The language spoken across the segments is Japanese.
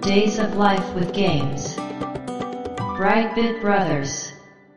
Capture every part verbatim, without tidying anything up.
Days of Life with Games Brightbit Brothers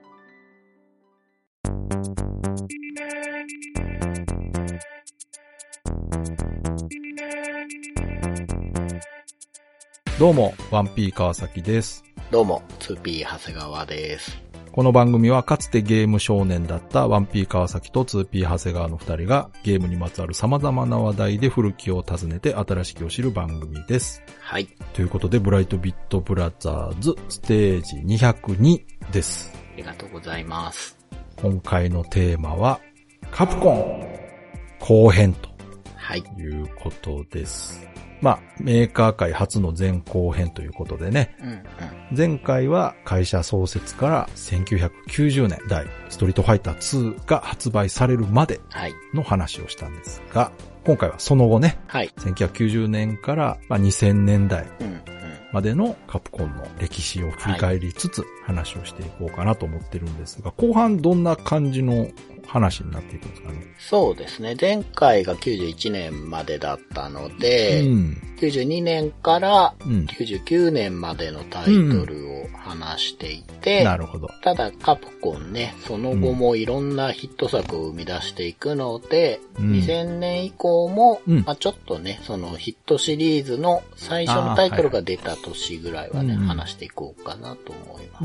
どうも、ワンピー川崎です。 どうも、ツーピー長谷川です。 この番組はかつてゲーム少年だったワンピー川崎とツーピー長谷川の二人がゲームにまつわる様々な話題で古きを訪ねて新しきを知る番組です。 はい。 ということで、ブライトビットブラザーズステージにひゃくにです。 ありがとうございます。 今回のテーマは、カプコン後編ということです。はいまあ、メーカー界初の前後編ということでね、うんうん、前回は会社創設からせんきゅうひゃくきゅうじゅうねんだいストリートファイターツーが発売されるまでの話をしたんですが、はい、今回はその後ね、はい、せんきゅうひゃくきゅうじゅうねんからにせんねんだいまでのカプコンの歴史を振り返りつつ話をしていこうかなと思ってるんですが、後半どんな感じの話になっていくんですかね。 そうですね。前回がきゅうじゅういちねんまでだったので、うん、きゅうじゅうにねんからきゅうじゅうきゅうねんまでのタイトルを話していて、 うん、なるほど。 ただカプコンね、その後もいろんなヒット作を生み出していくので、うん、にせんねん以降も、うんまあ、ちょっとね、そのヒットシリーズの最初のタイトルが出た年ぐらいはね、はい、話していこうかなと思います、うん。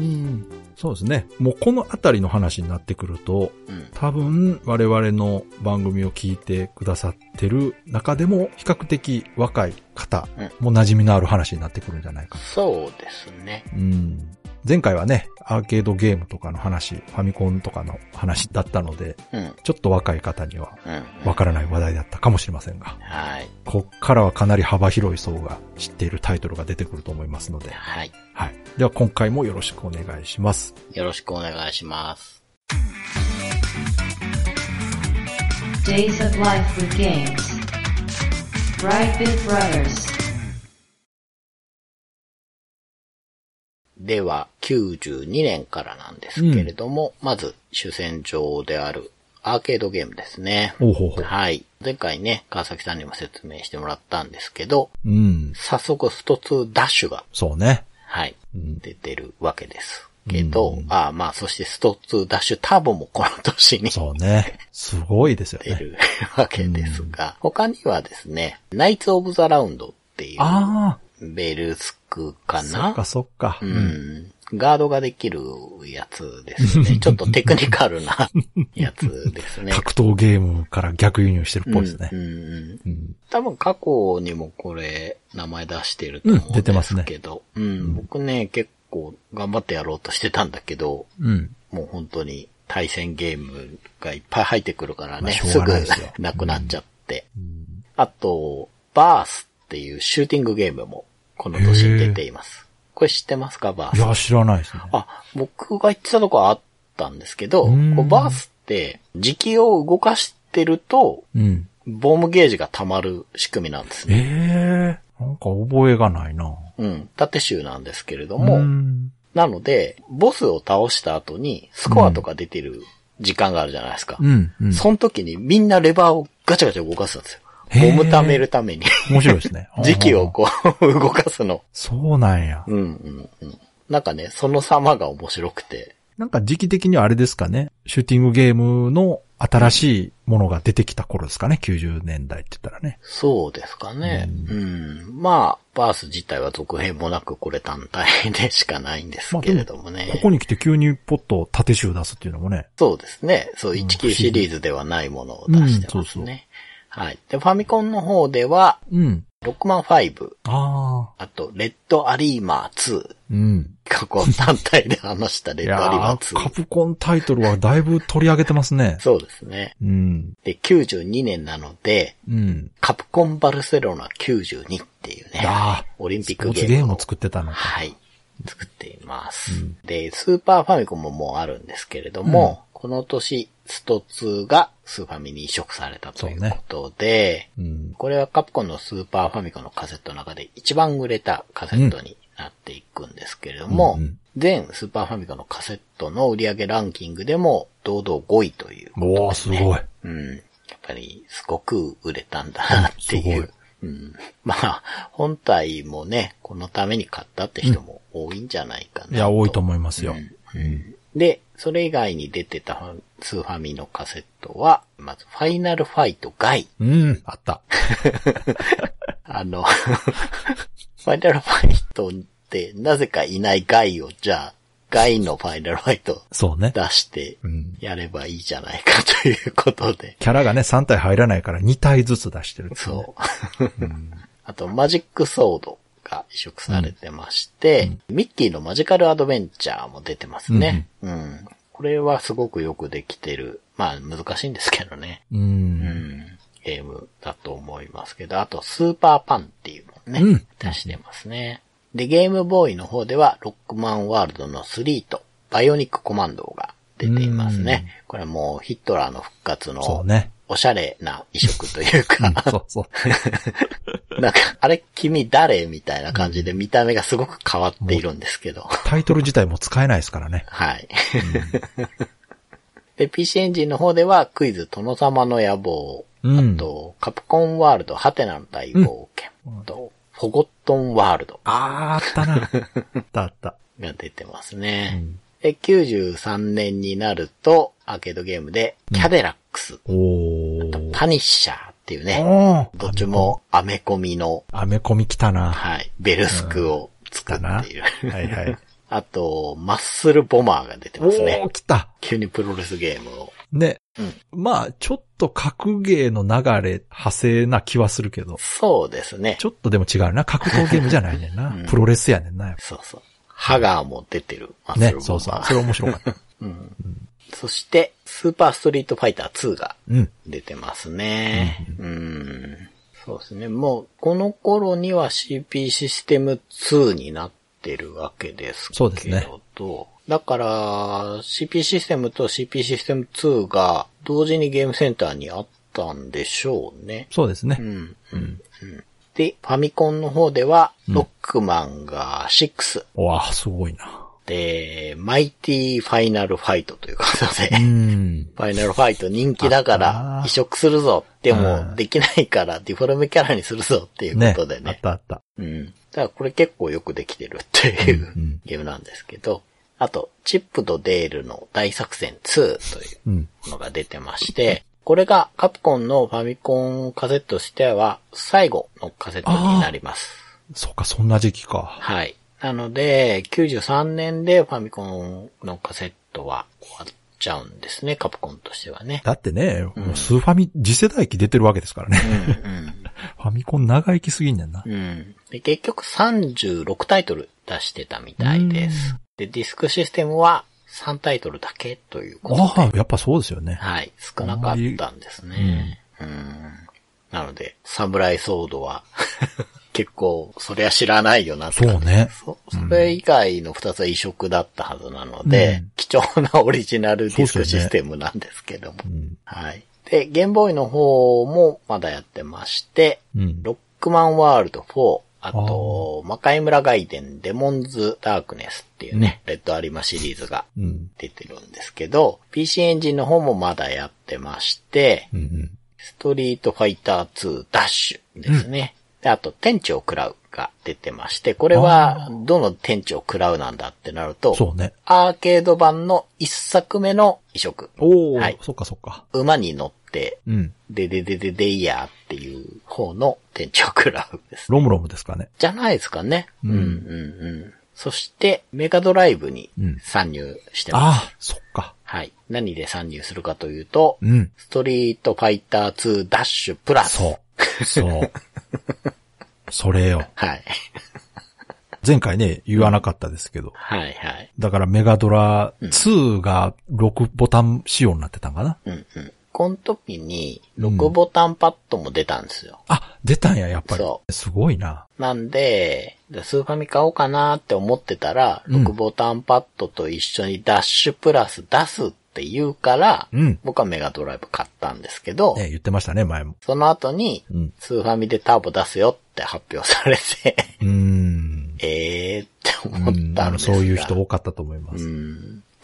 そうですね。もうこのあたりの話になってくると、うん、多分我々の番組を聞いてくださってる中でも比較的若い方も馴染みのある話になってくるんじゃないか、うん、 そうですね。 うん。前回はね、アーケードゲームとかの話、ファミコンとかの話だったので、うん、ちょっと若い方にはわからない話題だったかもしれませんが、はい、こっからはかなり幅広い層が知っているタイトルが出てくると思いますので、はい。はい。では今回もよろしくお願いします。 よろしくお願いします。 Days of Life with Games Brightbit Brothers では、きゅうじゅうにねんからなんですけれども、うん、まず主戦場であるアーケードゲームですね。 ほうほうほうはい。前回ね、川崎さんにも説明してもらったんですけど、うん、早速ストツーダッシュが、 そうね。 はい、うん、出てるわけです。けど、うん、ああまあ、そしてストツーダッシュターボもこの年に。 そうね。すごいですよね。 出るわけですが、うん、他にはですね、ナイツ・オブ・ザ・ラウンドっていう、 あベルスクかなそっかそっか。 うん。ガードができるやつですね。ちょっとテクニカルなやつですね。 格闘ゲームから逆輸入してるっぽいですね。 うんうんうん、多分過去にもこれ名前出してると思うんですけど、うん、出てますね。うん、僕ね、結構頑張ってやろうとしてたんだけど、うん、もう本当に対戦ゲームがいっぱい入ってくるからね、まあ、すぐなくなっちゃって。うん、あと、バースっていうシューティングゲームもこの年に出ています。これ知ってますかバース。 いや、知らないですね。 あ、僕が言ってたとこはあったんですけど、こうバースって時期を動かしてると、うん、ボムゲージが溜まる仕組みなんですね。 ええー、なんか覚えがないな。 うん、縦集なんですけれども、なので、ボスを倒した後にスコアとか出てる時間があるじゃないですか。うんうん、その時にみんなレバーをガチャガチャ動かすんですよ。ボム貯めるために。 面白いですね。 時期をこう、動かすの。 そうなんや。 うんうんうん。なんかね、その様が面白くて。 なんか時期的にはあれですかね。シューティングゲームの新しいものが出てきた頃ですかね。きゅうじゅうねんだいって言ったらね。 そうですかね。うん。うん、まあ、バース自体は続編もなくこれ単体でしかないんですけれどもね。 まあ、ここに来て急にポッと縦集出すっていうのもね。 そうですね。そう、じゅうきゅうシリーズではないものを出してますね。うん、そうそうはい。で、ファミコンの方では、うん。ロックマンファイブ。ああ。あと、レッドアリーマーツー。うん。過去単体で話したレッドアリーマーツー。 カプコンタイトルはだいぶ取り上げてますね。 そうですね。うん。で、きゅうじゅうにねんなので、うん。カプコンバルセロナきゅうじゅうにっていうね。ああ。オリンピックゲーム。スポーツゲームを作ってたのか。はい。作っています、うん。で、スーパーファミコンももうあるんですけれども、うん、この年、ストツーがスーファミに移植されたということで、ねうん、これはカプコンのスーパーファミコンのカセットの中で一番売れたカセットになっていくんですけれども、うんうん、全スーパーファミコンのカセットの売り上げランキングでも堂々ごいということですね。 おー、すごい。 うん。やっぱりすごく売れたんだなっていう。ううん。まあ、本体もね、このために買ったって人も多いんじゃないかな、うん。 いや、多いと思いますよ。 うんうん、で、それ以外に出てたスーファミのカセットは、まず、ファイナルファイトガイ。 うん、あった。 あの、ファイナルファイトってなぜかいないガイを、じゃあ、ガイのファイナルファイトそうね。 出してやればいいじゃないかということで。 キャラがね、さん体入らないからに体ずつ出してる、ね。 そう。うん、あと、マジックソードが移植されてまして、うん、ミッキーのマジカルアドベンチャーも出てますね。うん、うん。これはすごくよくできてる。まあ、難しいんですけどね。 うん。うん、 ゲームだと思いますけど、あと、スーパーパンっていうのをね、うん、出してますね。で、ゲームボーイの方では、ロックマンワールドのスリーと、バイオニックコマンドが出ていますね。これもヒットラーの復活の、そうね。おしゃれな移植というか、うん、そうそう。なんか、あれ君誰みたいな感じで見た目がすごく変わっているんですけど。 タイトル自体も使えないですからね。 はい。うん、で、ピーシー エンジンの方では、クイズ殿様の野望、うん、あと、カプコンワールドハテナの大冒険、うん、と、フォゴットンワールド。 あー、あったな。あったあった。 が出てますね。うんで、きゅうじゅうさんねんになると、アーケードゲームで、キャデラックス。うん、あと、パニッシャーっていうね。どっちも、アメコミの。 アメコミ来たな。 はい。ベルスクを作っている。 うん、はいはい。 あと、マッスルボマーが出てますね。 おー、来た。 急にプロレスゲームを。 ね。うん、まあ、ちょっと格ゲーの流れ、派生な気はするけど。 そうですね。 ちょっとでも違うな。格闘ゲームじゃないねんな。うん、プロレスやねんな。 そうそう。ハガーも出てる。 ね、そうそう。それ面白かった。 うんうん、そして、スーパーストリートファイターツーが出てますね。うんうん、そうですね。もう、この頃には シーピー システムツーになってるわけですけど。 そうですね。 だから、シーピー システムと シーピー システムツーが同時にゲームセンターにあったんでしょうね。 そうですね。 うんうんうんで、ファミコンの方では、ロックマンがシックス。 うん、わぁ、すごいな。 で、マイティファイナルファイトということで、うん、ファイナルファイト人気だから移植するぞ。でも、できないからディフォルメキャラにするぞっていうことでね。ねあったあった。 うん。だからこれ結構よくできてるっていう、うんうん、ゲームなんですけど、あと、チップとデールの大作戦ツーというのが出てまして、うんこれがカプコンのファミコンカセットとしては最後のカセットになります。 そうか、そんな時期か。 はい。なので、きゅうじゅうさんねんでファミコンのカセットは終わっちゃうんですね、カプコンとしてはね。 だってね、うん、もうスーファミ次世代機出てるわけですからね。うんうん、ファミコン長生きすぎんねんな。 うん。で結局さんじゅうろくタイトル出してたみたいです。で、ディスクシステムはさんタイトルだけということで。 ああ、やっぱそうですよね。 はい。少なかったんですね。うん、うんなので、サムライソードは結構、そりゃ知らないよなってそうね。 そ、それ以外のふたつは移植だったはずなので、うん、貴重なオリジナルディスクシステムなんですけども。ねうん、はい。で、ゲームボーイの方もまだやってまして、うん、ロックマンワールドフォー、あと、魔界村外伝デモンズダークネスっていうね、うん、レッドアリマシリーズが出てるんですけど、うん、ピーシー エンジンの方もまだやってまして、うんうん、ストリートファイターツーダッシュですね。うん、であと、天地を食らうが出てまして、これはどの天地を食らうなんだってなると、 そうね。 アーケード版の一作目の移植。 おー、はい、そっかそっか。 馬に乗って、うん、でででででいやっていう方の天地を食らうです、ね。 ロムロムですかね。 じゃないですかね。うん、うん、うんうん。そして、メガドライブに参入してます。うん、 ああ、そっか。 はい。何で参入するかというと、うん、ストリートファイターツーダッシュプラス。 そう。そう。それよ。 はい。 前回ね、言わなかったですけど。うん、 はいはい。 だからメガドラツーがろくボタン仕様になってたんかな。 うんうん。この時にろくボタンパッドも出たんですよ。 うん、あ、出たんや、やっぱり。そう。すごいな。 なんで、スーファミ買おうかなって思ってたら、ろくボタンパッドと一緒にダッシュプラス出すって言うから、うん、僕はメガドライブ買ったんですけど、 ね、言ってましたね、前も。 その後に、うん、スーファミでターボ出すよって発表されて、うーんえーって思ったんですが、 うん、そういう人多かったと思います。 うんそう。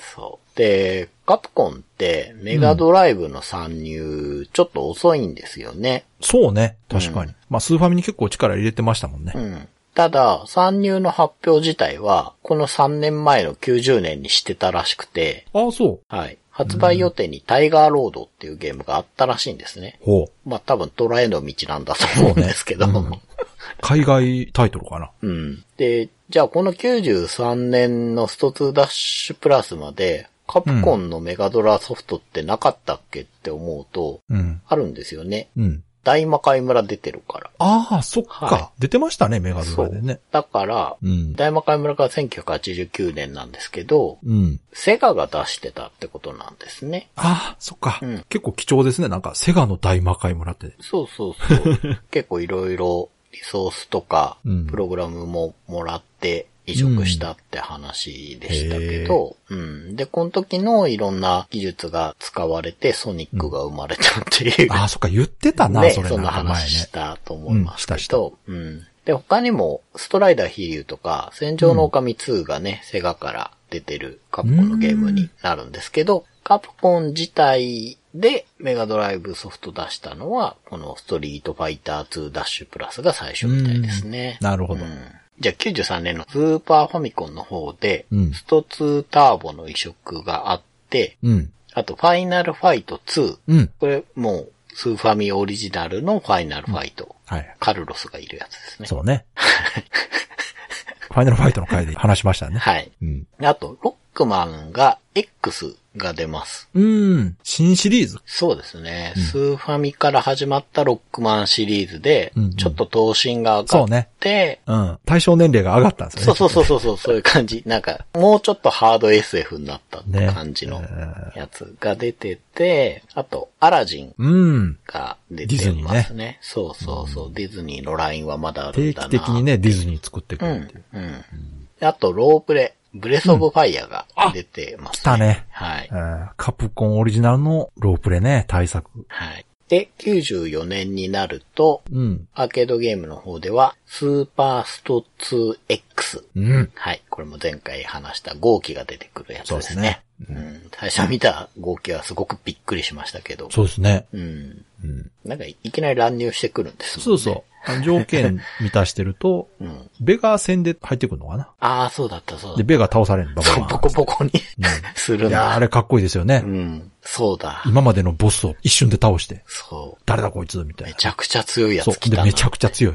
で、カプコンってメガドライブの参入ちょっと遅いんですよね。 うん、そうね。確かに。うん、まあスーファミに結構力入れてましたもんね。 うん。ただ、参入の発表自体は、このさんねんまえのきゅうじゅうねんにしてたらしくて。 ああ、そう。 はい。発売予定にタイガーロードっていうゲームがあったらしいんですね。 ほう。 まあ多分虎への道なんだと思うんですけど。ねうん、 海外タイトルかな。 うん。で、じゃあこのきゅうじゅうさんねんのストツーダッシュプラスまで、カプコンのメガドラソフトってなかったっけって思うと、うん、あるんですよね。うん。大魔界村出てるから。 ああ、そっか、はい。出てましたね、メガドラでね。 だから、うん、大魔界村がせんきゅうひゃくはちじゅうきゅうねんなんですけど、うん、セガが出してたってことなんですね。 ああ、そっか、うん。結構貴重ですね。なんか、セガの大魔界村って。 そうそうそう。結構いろいろリソースとか、プログラムももらって、移植したって話でしたけど、うん、うん。で、この時のいろんな技術が使われてソニックが生まれたっていう。 うん、ああ、そっか、言ってたな、 ね、 それそんな話したと思いますけど、うん、したした。うん。で、他にも、ストライダー飛竜とか、戦場の狼ツーがね、うん、セガから出てるカプコンのゲームになるんですけど、カプコン自体でメガドライブソフト出したのは、このストリートファイターツーダッシュプラスが最初みたいですね。 なるほど。 うんじゃあきゅうじゅうさんねんのスーパーファミコンの方で、うん、ストツーターボの移植があって、うん、あとファイナルファイトツー、うん、これもうスーファミオリジナルのファイナルファイト、うんはい、カルロスがいるやつですね。 そうね。ファイナルファイトの回で話しましたね。 はい。うん、あと、ロックマンが X が出ます。 うーん。新シリーズそうですね、うん。スーファミから始まったロックマンシリーズで、うんうん、ちょっと頭身が上がって、そうね。 うん。対象年齢が上がったんですよね。 そうそうそうそう、そういう感じ。なんか、もうちょっとハード エスエフ になったって感じのやつが出てて、ね、あと、アラジンが出てますね。うん、ディズニーね。そうそうそう、うん、ディズニーのラインはまだあるんだな。 定期的にね、ディズニー作ってくるっていう。うん。うん。 あと、ロープレ。ブレスオブファイヤーが出てますね。 来たね。 はい、 カプコンオリジナルのロープレね、対策。 はい。で、きゅうじゅうよねんになると、うん、アーケードゲームの方では、スーパースト ツーエックス。うん、はい。これも前回話した号機が出てくるやつですね。そうですね。うん、最初見た号機はすごくびっくりしましたけど。 そうですね。 うん。うん、なんかいきなり乱入してくるんですもんね。 そうそう。条件満たしてると、うん、ベガ戦で入ってくるのかなああ、そうだった、そうだった。 で、ベガ倒されるの、バババボコボコに、うん、するんだ。 いや、あれかっこいいですよね。 うん。そうだ。 今までのボスを一瞬で倒して。 そう。 誰だこいつみたいな。 めちゃくちゃ強いやつ来たな。 そう。で、めちゃくちゃ強い。うん、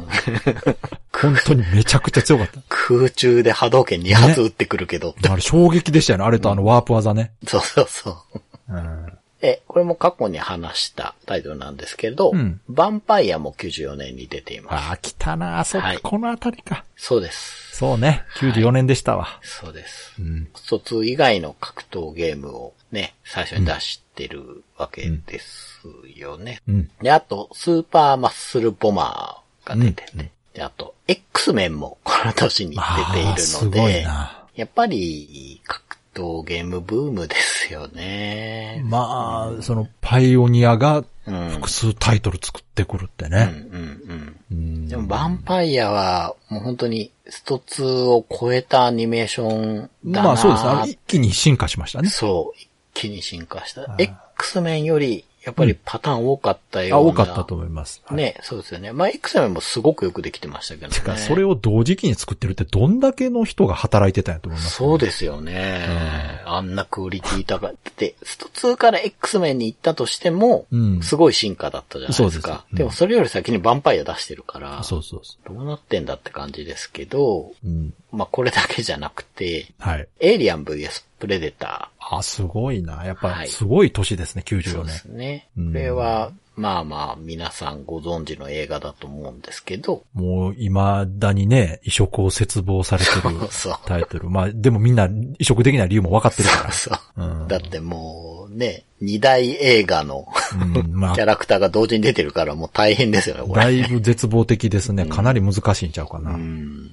本当にめちゃくちゃ強かった。 空中で波動拳に発撃ってくるけど、 ね。あれ衝撃でしたよね。あれとあのワープ技ね。 うん、そうそうそう。うんえ、これも過去に話したタイトルなんですけど、うん、ヴァンパイアもきゅうじゅうよねんに出ています。 ああ、来たなあ、そっか、はい、このあたりか。 そうです。 そうね、きゅうじゅうよねんでしたわ。 はい、そうです。うん。ストツー以外の格闘ゲームをね、最初に出してるわけですよね。うん。で、あと、スーパーマッスルボマーが出てて、うん、で、あと、X メンもこの年に出ているので、すごいな。やっぱり、格ゲームブームですよね。 まあ、うん、そのパイオニアが複数タイトル作ってくるってね。うんうんうんうん、でもヴァンパイアはもう本当にストツーを超えたアニメーションだな。 まあそうですね。一気に進化しましたね。 そう。一気に進化した。X メンよりやっぱりパターン多かったような、 うん、あ、多かったと思います。 はい、ね、そうですよね。まあ、X メンもすごくよくできてましたけどね。 てか、それを同時期に作ってるってどんだけの人が働いてたんやと思います、 ね、そうですよね、うん。あんなクオリティ高い。で、ストツーから X メンに行ったとしても、うん、すごい進化だったじゃないですか。そうです、うん。でもそれより先にヴァンパイア出してるから、 そうそうそう。 どうなってんだって感じですけど、うん、まあ、これだけじゃなくて、はい。エイリアン ブイエス プレデター。 あ、すごいな。やっぱ、すごい年ですね、はい、きゅうじゅうよねん。 そうですね。うん、これは、まあまあ、皆さんご存知の映画だと思うんですけど。 もう、未だにね、移植を切望されてるタイトル。そうそうまあ、でもみんな移植できない理由も分かってるから。 そうそう、うん。だってもう、ね、二大映画の、うんまあ、キャラクターが同時に出てるからもう大変ですよね、これ。 だいぶ絶望的ですね。かなり難しいんちゃうかな。うん、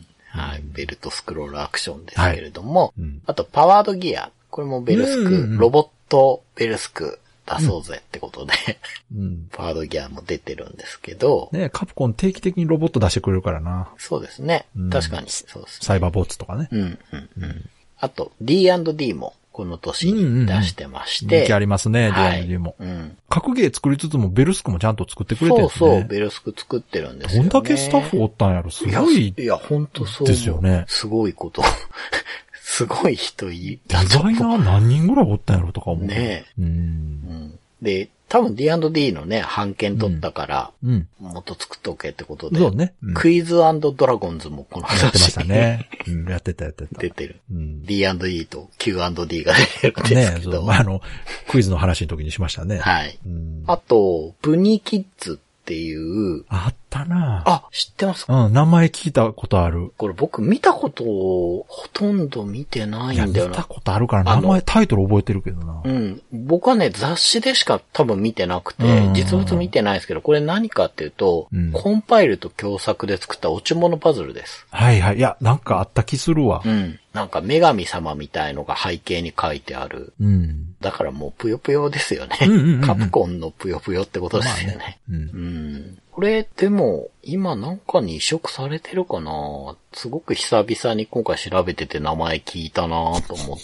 はい。ベルトスクロールアクションですけれども、はいうん、あと、パワードギア。これもベルスク、うんうんうん、ロボットベルスク出そうぜってことで、うん、パワードギアも出てるんですけど。 ねカプコン定期的にロボット出してくれるからな。 そうですね。うん、確かに。そうですね。 サイバーボッツとかね。 うん、うん、うん。あと、ディーアンドディー も、 この年に出してまして。うんうんうん、 人気ありますね、ディーアンドディー も、はい。うん。格ゲー作りつつもベルスクもちゃんと作ってくれてるんですね。 そうそう、ベルスク作ってるんですよね。 どんだけスタッフおったんやろ、すごい。 いや、ほんとそう。 ですよね。 すごいこと。すごい人いた。デザイナー何人ぐらいおったんやろとか思う。 ねえ。うん。うん。で、多分 ディーアンドディー のね、版権取ったから、うん。もっと作っとけってことで。 そうね。 うん、クイズ&ドラゴンズもこの話やってましたね。うん、やってたやってた。 出てる。うん、ディーアンドディー と キューアンドディー が出てるんですけど。ねそう。 まあ、あの、クイズの話の時にしましたね。 はい。うん、あと、プニキッズっていう。 あったなあ、知ってますか？ うん、名前聞いたことある。 これ僕見たことをほとんど見てないんだよな。いや、 見たことあるから名前タイトル覚えてるけどな。 うん。僕はね、雑誌でしか多分見てなくて、実物見てないですけど、これ何かっていうと、うん、コンパイルと共作で作った落ち物パズルです。 はいはい。いや、なんかあった気するわ。 うん。なんか女神様みたいのが背景に書いてある。うん。だからもうぷよぷよですよね。うんうんうんうん、カプコンのぷよぷよってことですよね。まあねうん、うんこれ、でも、今なんかに移植されてるかな？すごく久々に今回調べてて名前聞いたなと思って。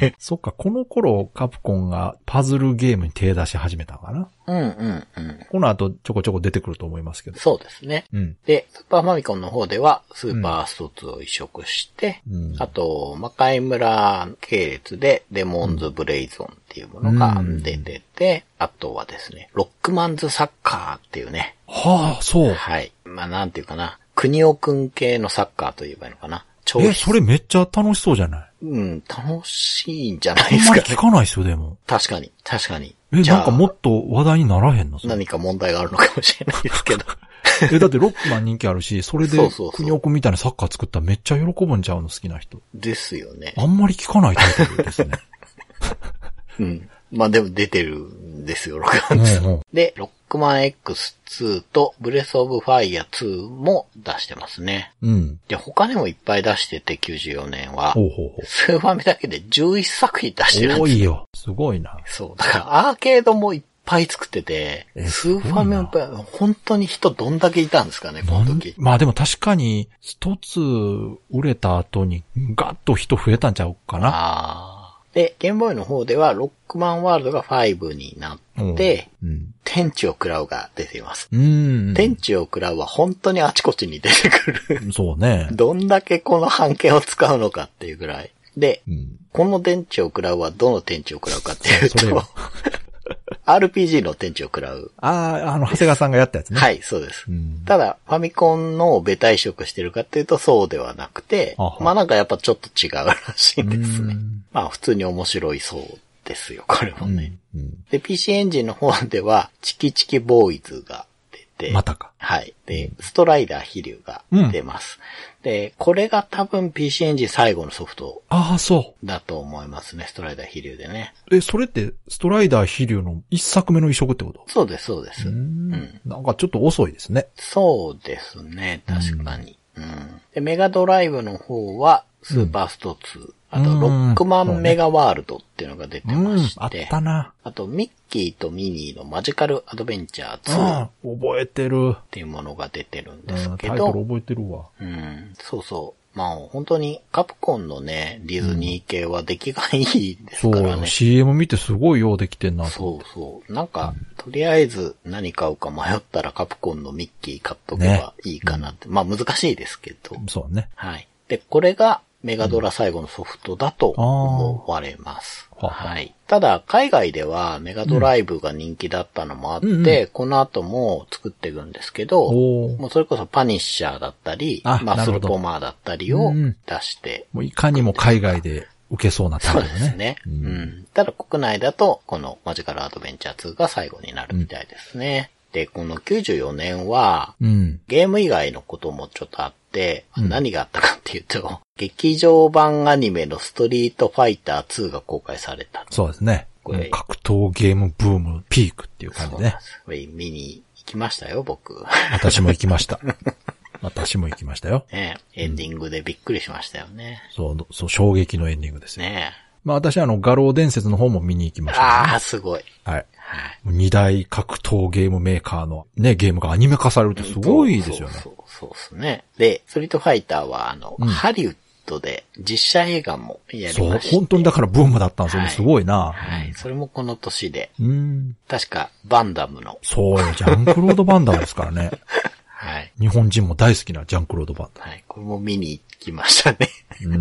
そっか、この頃カプコンがパズルゲームに手出し始めたかな？ うんうんうん。 この後ちょこちょこ出てくると思いますけど。 そうですね。うん。で、スーパーファミコンの方ではスーパーストツを移植して、うん、あと、魔界村系列でデモンズブレイゾンっていうものが出てて、うん、あとはですね、ロックマンズサッカーっていうね。 はあ、そう。 はい。まあなんていうかな。国尾くん系のサッカーと言えばいいのかな。 え、それめっちゃ楽しそうじゃない？ うん、楽しいんじゃないですか、ね。 あんまり聞かないですよ、でも。 確かに、確かに。 え、なんかもっと話題にならへんの？ 何か問題があるのかもしれないですけど。 え、だってロックマン人気あるし、それで国尾くんみたいなサッカー作ったらめっちゃ喜ぶんちゃうの、好きな人。 ですよね。 あんまり聞かないタイトルですね。 うん。まあでも出てるんですよ、ロックマンツー。うんうん、で、ロックマン エックスツー とブレスオブファイヤーツーも出してますね。うん。で、他にもいっぱい出してて、きゅうじゅうよねんは。ほうほうほう。スーファミだけでじゅういっさく品出してるんですよ。 多いよ。すごいな。 そう。だからアーケードもいっぱい作ってて、スーファミも本当に人どんだけいたんですかね、この時。 まあでも確かに、一つ売れた後にガッと人増えたんちゃうかな。ああ。 で、ゲームボーイの方では、ロックマンワールドがごになって、うん、天地を喰らうが出ています。うん天地を喰らうは本当にあちこちに出てくる。 そうね。 どんだけこの版権を使うのかっていうぐらい。で、うん、この天地を喰らうはどの天地を喰らうかっていうと、それアールピージー の天地を喰らう。 ああ、あの、長谷川さんがやったやつね。 はい、そうです。うん、ただ、ファミコンのベタ移植してるかっていうとそうではなくて、あはまあなんかやっぱちょっと違うらしいんですね。まあ普通に面白いそうですよ、これもね。うんうん、で、ピーシー エンジンの方では、チキチキボーイズが出て、 またか。 はい。で、ストライダー飛竜が出ます。うん、で、これが多分 ピーシー エンジン最後のソフト。 ああ、そう。 だと思いますね、ストライダー飛竜でね。 え、それって、ストライダー飛竜の一作目の移植ってこと？ そうです、そうです。うんうん。なんかちょっと遅いですね。 そうですね、確かに。うん、うん。で、メガドライブの方は、スーパーストツー。うんあと、ロックマンメガワールドっていうのが出てまして。うん、 あったな。 あと、ミッキーとミニーのマジカルアドベンチャーツー。 覚えてる。 っていうものが出てるんですけど。 タイトル覚えてるわ。 うん。そうそう。まあ、本当にカプコンのね、ディズニー系は出来がいいですからね。 そう、シーエム 見てすごいようできてんなと。 そうそう。なんか、うん、とりあえず何買うか迷ったらカプコンのミッキー買っとけばいいかなって。ね、まあ、難しいですけど。 そうね。 はい。で、これが、メガドラ最後のソフトだと思われます。うん、はい。ただ、海外ではメガドライブが人気だったのもあって、うんうん、この後も作っていくんですけど、もうそれこそパニッシャーだったり、マッスルポマーだったりを出して、 うん、もういかにも海外で受けそうなタイプね。 そうですね、うんうん。ただ国内だと、このマジカルアドベンチャーツーが最後になるみたいですね。うんで、このきゅうじゅうよねんは、うん、ゲーム以外のこともちょっとあって、うん、何があったかっていうと、劇場版アニメのストリートファイターツーが公開された。 そうですね。これ格闘ゲームブームピークっていう感じね。 これ見に行きましたよ、僕。 私も行きました。私も行きましたよ。 ねエンディングでびっくりしましたよね。 そう、そう、衝撃のエンディングですよ。 ねまあ私はあの、画廊伝説の方も見に行きました、ね。 ああ、すごい。 はい。二大格闘ゲームメーカーのね、ゲームがアニメ化されるってすごいですよね。 そうそうそうですね。で、ストリートファイターはあの、うん、ハリウッドで実写映画もやりまして。そう、 本当にだからブームだったんですよね。はい、すごいな。 はい。それもこの年で。うん。確か、バンダムの。 そうよ、ジャンクロード・バンダムですからね。 はい。 日本人も大好きなジャンクロード・バンダム。 はい。これも見に行きましたね。うん。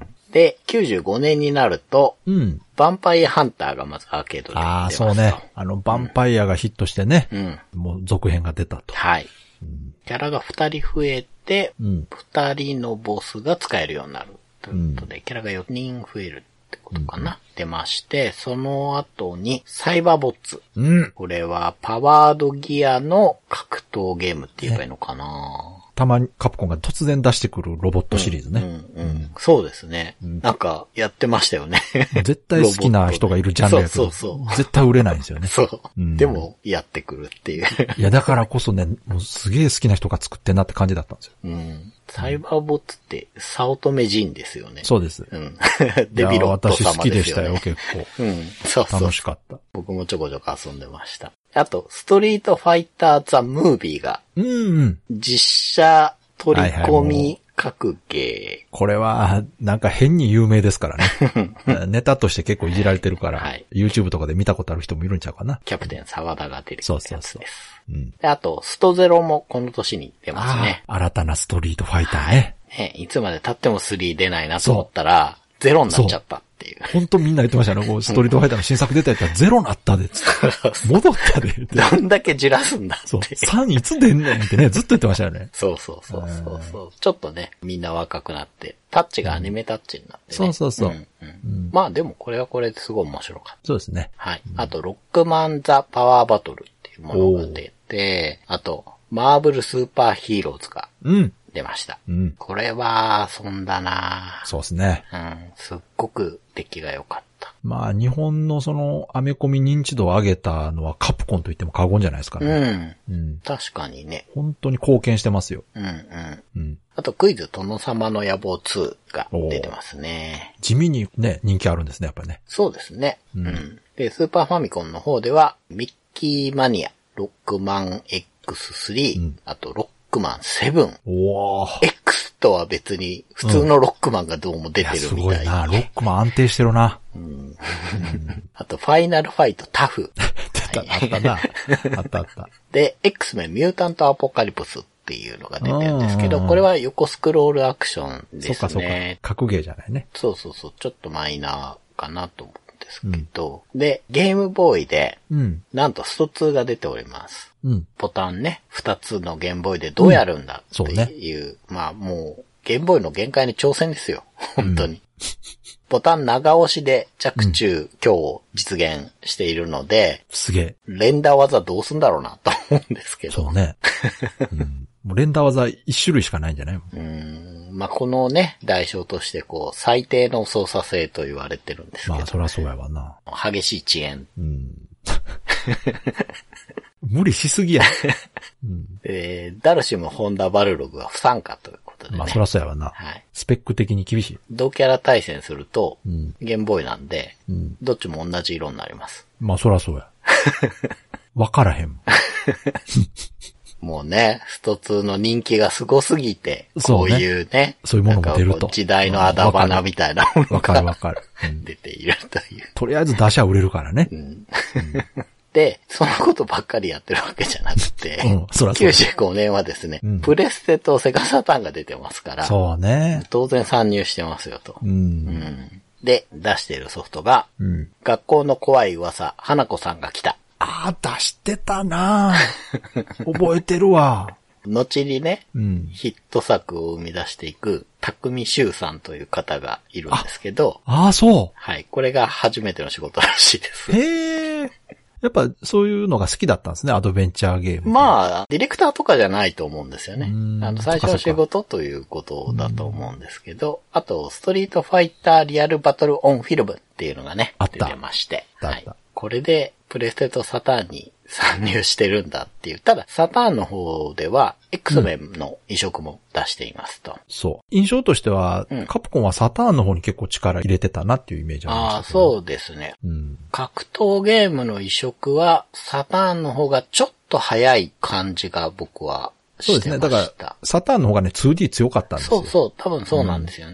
で、きゅうじゅうごねんになると、うん。ヴァンパイアハンターがまずアーケードで出ます。ああ、そうね。 あの、ヴァンパイアがヒットしてね。うん。もう続編が出たと。 はい。うん、キャラがふたり増えて、うん、ふたりのボスが使えるようになる。ということで、うん、キャラがよにん増えるってことかな。うん、出まして、その後に、サイバーボッツ。うん、これは、パワードギアの格闘ゲームって言えばいいのかな。 たまにカプコンが突然出してくるロボットシリーズね。 うんうんうんうん、そうですね、うん。なんか、やってましたよね。 絶対好きな人がいるジャンルやけど、そうそうそう絶対売れないんですよね。 そう、うん。でも、やってくるっていう。 いや、だからこそね、もうすげえ好きな人が作ってんなって感じだったんですよ。 うん。サイバーボッツって、早乙女ジンですよね。 そうです。うん。 デビロット様ですよね。 私好きでしたよ、結構。うん。そうそう。楽しかった。 僕もちょこちょこ遊んでました。あと、ストリートファイターザムービーが、うんうん。実写、取り込み格ゲー、はいはい。 これは、なんか変に有名ですからね。ネタとして結構いじられてるから、はい、YouTube とかで見たことある人もいるんちゃうかな。 キャプテン沢田が出てくるやつです。そうそうそう。うん、であと、ストゼロもこの年に出ますね。 新たなストリートファイターね。 はい、いつまで経ってもスリー出ないなと思ったら、ゼロになっちゃったっていう。 本当みんな言ってましたね。こうストリートファイターの新作出たやったらゼロなったでつって。戻ったでって。 どんだけじらすんだって。 そう。さんいつ出んねんってね、ずっと言ってましたよね。 そうそうそうそうそう。ちょっとね、みんな若くなって、タッチがアニメタッチになってね。 そうそうそう。 うんうんうん、まあでもこれはこれですごい面白かった。 そうですね。 はい。あと、ロックマンザパワーバトルっていうものが出て、あと、マーブルスーパーヒーローズが。うん。出ました。うん。これは、遊んだなぁ。 そうですね。 うん。すっごく出来が良かった。 まあ、日本のその、アメコミ認知度を上げたのはカプコンと言っても過言じゃないですかね。うん。うん。確かにね。 本当に貢献してますよ。 うんうん。うん。あと、クイズ殿様の野望ツーが出てますね。 地味にね、人気あるんですね、やっぱりね。 そうですね。うん。うん、で、スーパーファミコンの方では、ミッキーマニア、ロックマン エックススリー、うん、あと、ロックマンセブン。おー。X とは別に普通のロックマンがどうも出てるみたい。うん、いやすごいな。ロックマン安定してるな。うん。 あと、ファイナルファイトタフ。 出た、あったな。あったあった。 で、X メンミュータントアポカリプスっていうのが出てるんですけど、これは横スクロールアクションですね。そうかそうか。 格ゲーじゃないね。 そうそうそう。ちょっとマイナーかなと思うんですけど。うん、で、ゲームボーイで、うん、なんとストツーが出ております。うん、ボタンね、二つのゲームボーイでどうやるんだっていう、うんね、まあもう、ゲームボーイの限界に挑戦ですよ。本当に。うん、ボタン長押しで着中、強を実現しているので、 すげえ。 連打技どうすんだろうなと思うんですけど。 そうね。うん、もう連打技一種類しかないんじゃない？ うん。まあ、このね、代償としてこう、最低の操作性と言われてるんですけど。 まあ、そりゃそうやわな。 激しい遅延。うん。 無理しすぎや。 うん、えー、ダルシム、ホンダ、バルログは不参加ということでね。 まあ、そりゃそうやわな。はい。スペック的に厳しい。 同キャラ対戦すると、うん、ゲームボーイなんで、うん、どっちも同じ色になります。 まあ、そりゃそうや。わからへんもん。 もうね、ストツーの人気がすごすぎて、こういうね、 そういうものも出ると。 時代のあだ花みたいなものがわかるわかる。 出ているという。 とりあえず出しゃ売れるからね。うん、 で、そのことばっかりやってるわけじゃなくて、うん、そらそうきゅうじゅうごねんはですね、うん、プレステとセガサターンが出てますから、 そうね。 当然参入してますよと。うんうん、で、出しているソフトが、うん、学校の怖い噂、花子さんが来た。 ああ、出してたな覚えてるわ。 後にね、うん、ヒット作を生み出していく、匠修さんという方がいるんですけど。 ああ、そう。 はい。これが初めての仕事らしいです。 へえ。やっぱそういうのが好きだったんですね、アドベンチャーゲーム。 まあ、ディレクターとかじゃないと思うんですよね。あの、最初の仕事ということだと思うんですけど、あと、ストリートファイターリアルバトルオンフィルムっていうのがね、出てまして。はい。これで、プレステとサターンに参入してるんだっていう。ただ、サターンの方では、X メンの移植も出していますと。うん、 そう。印象としては、うん、カプコンはサターンの方に結構力入れてたなっていうイメージありました。 ああ、そうですね。うん、格闘ゲームの移植は、サターンの方がちょっと早い感じが僕はしてました。そうですね。だから、 サターンの方がね、ツーディー 強かったんですよ。 そうそう。多分そうなんですよね。うん、 そう。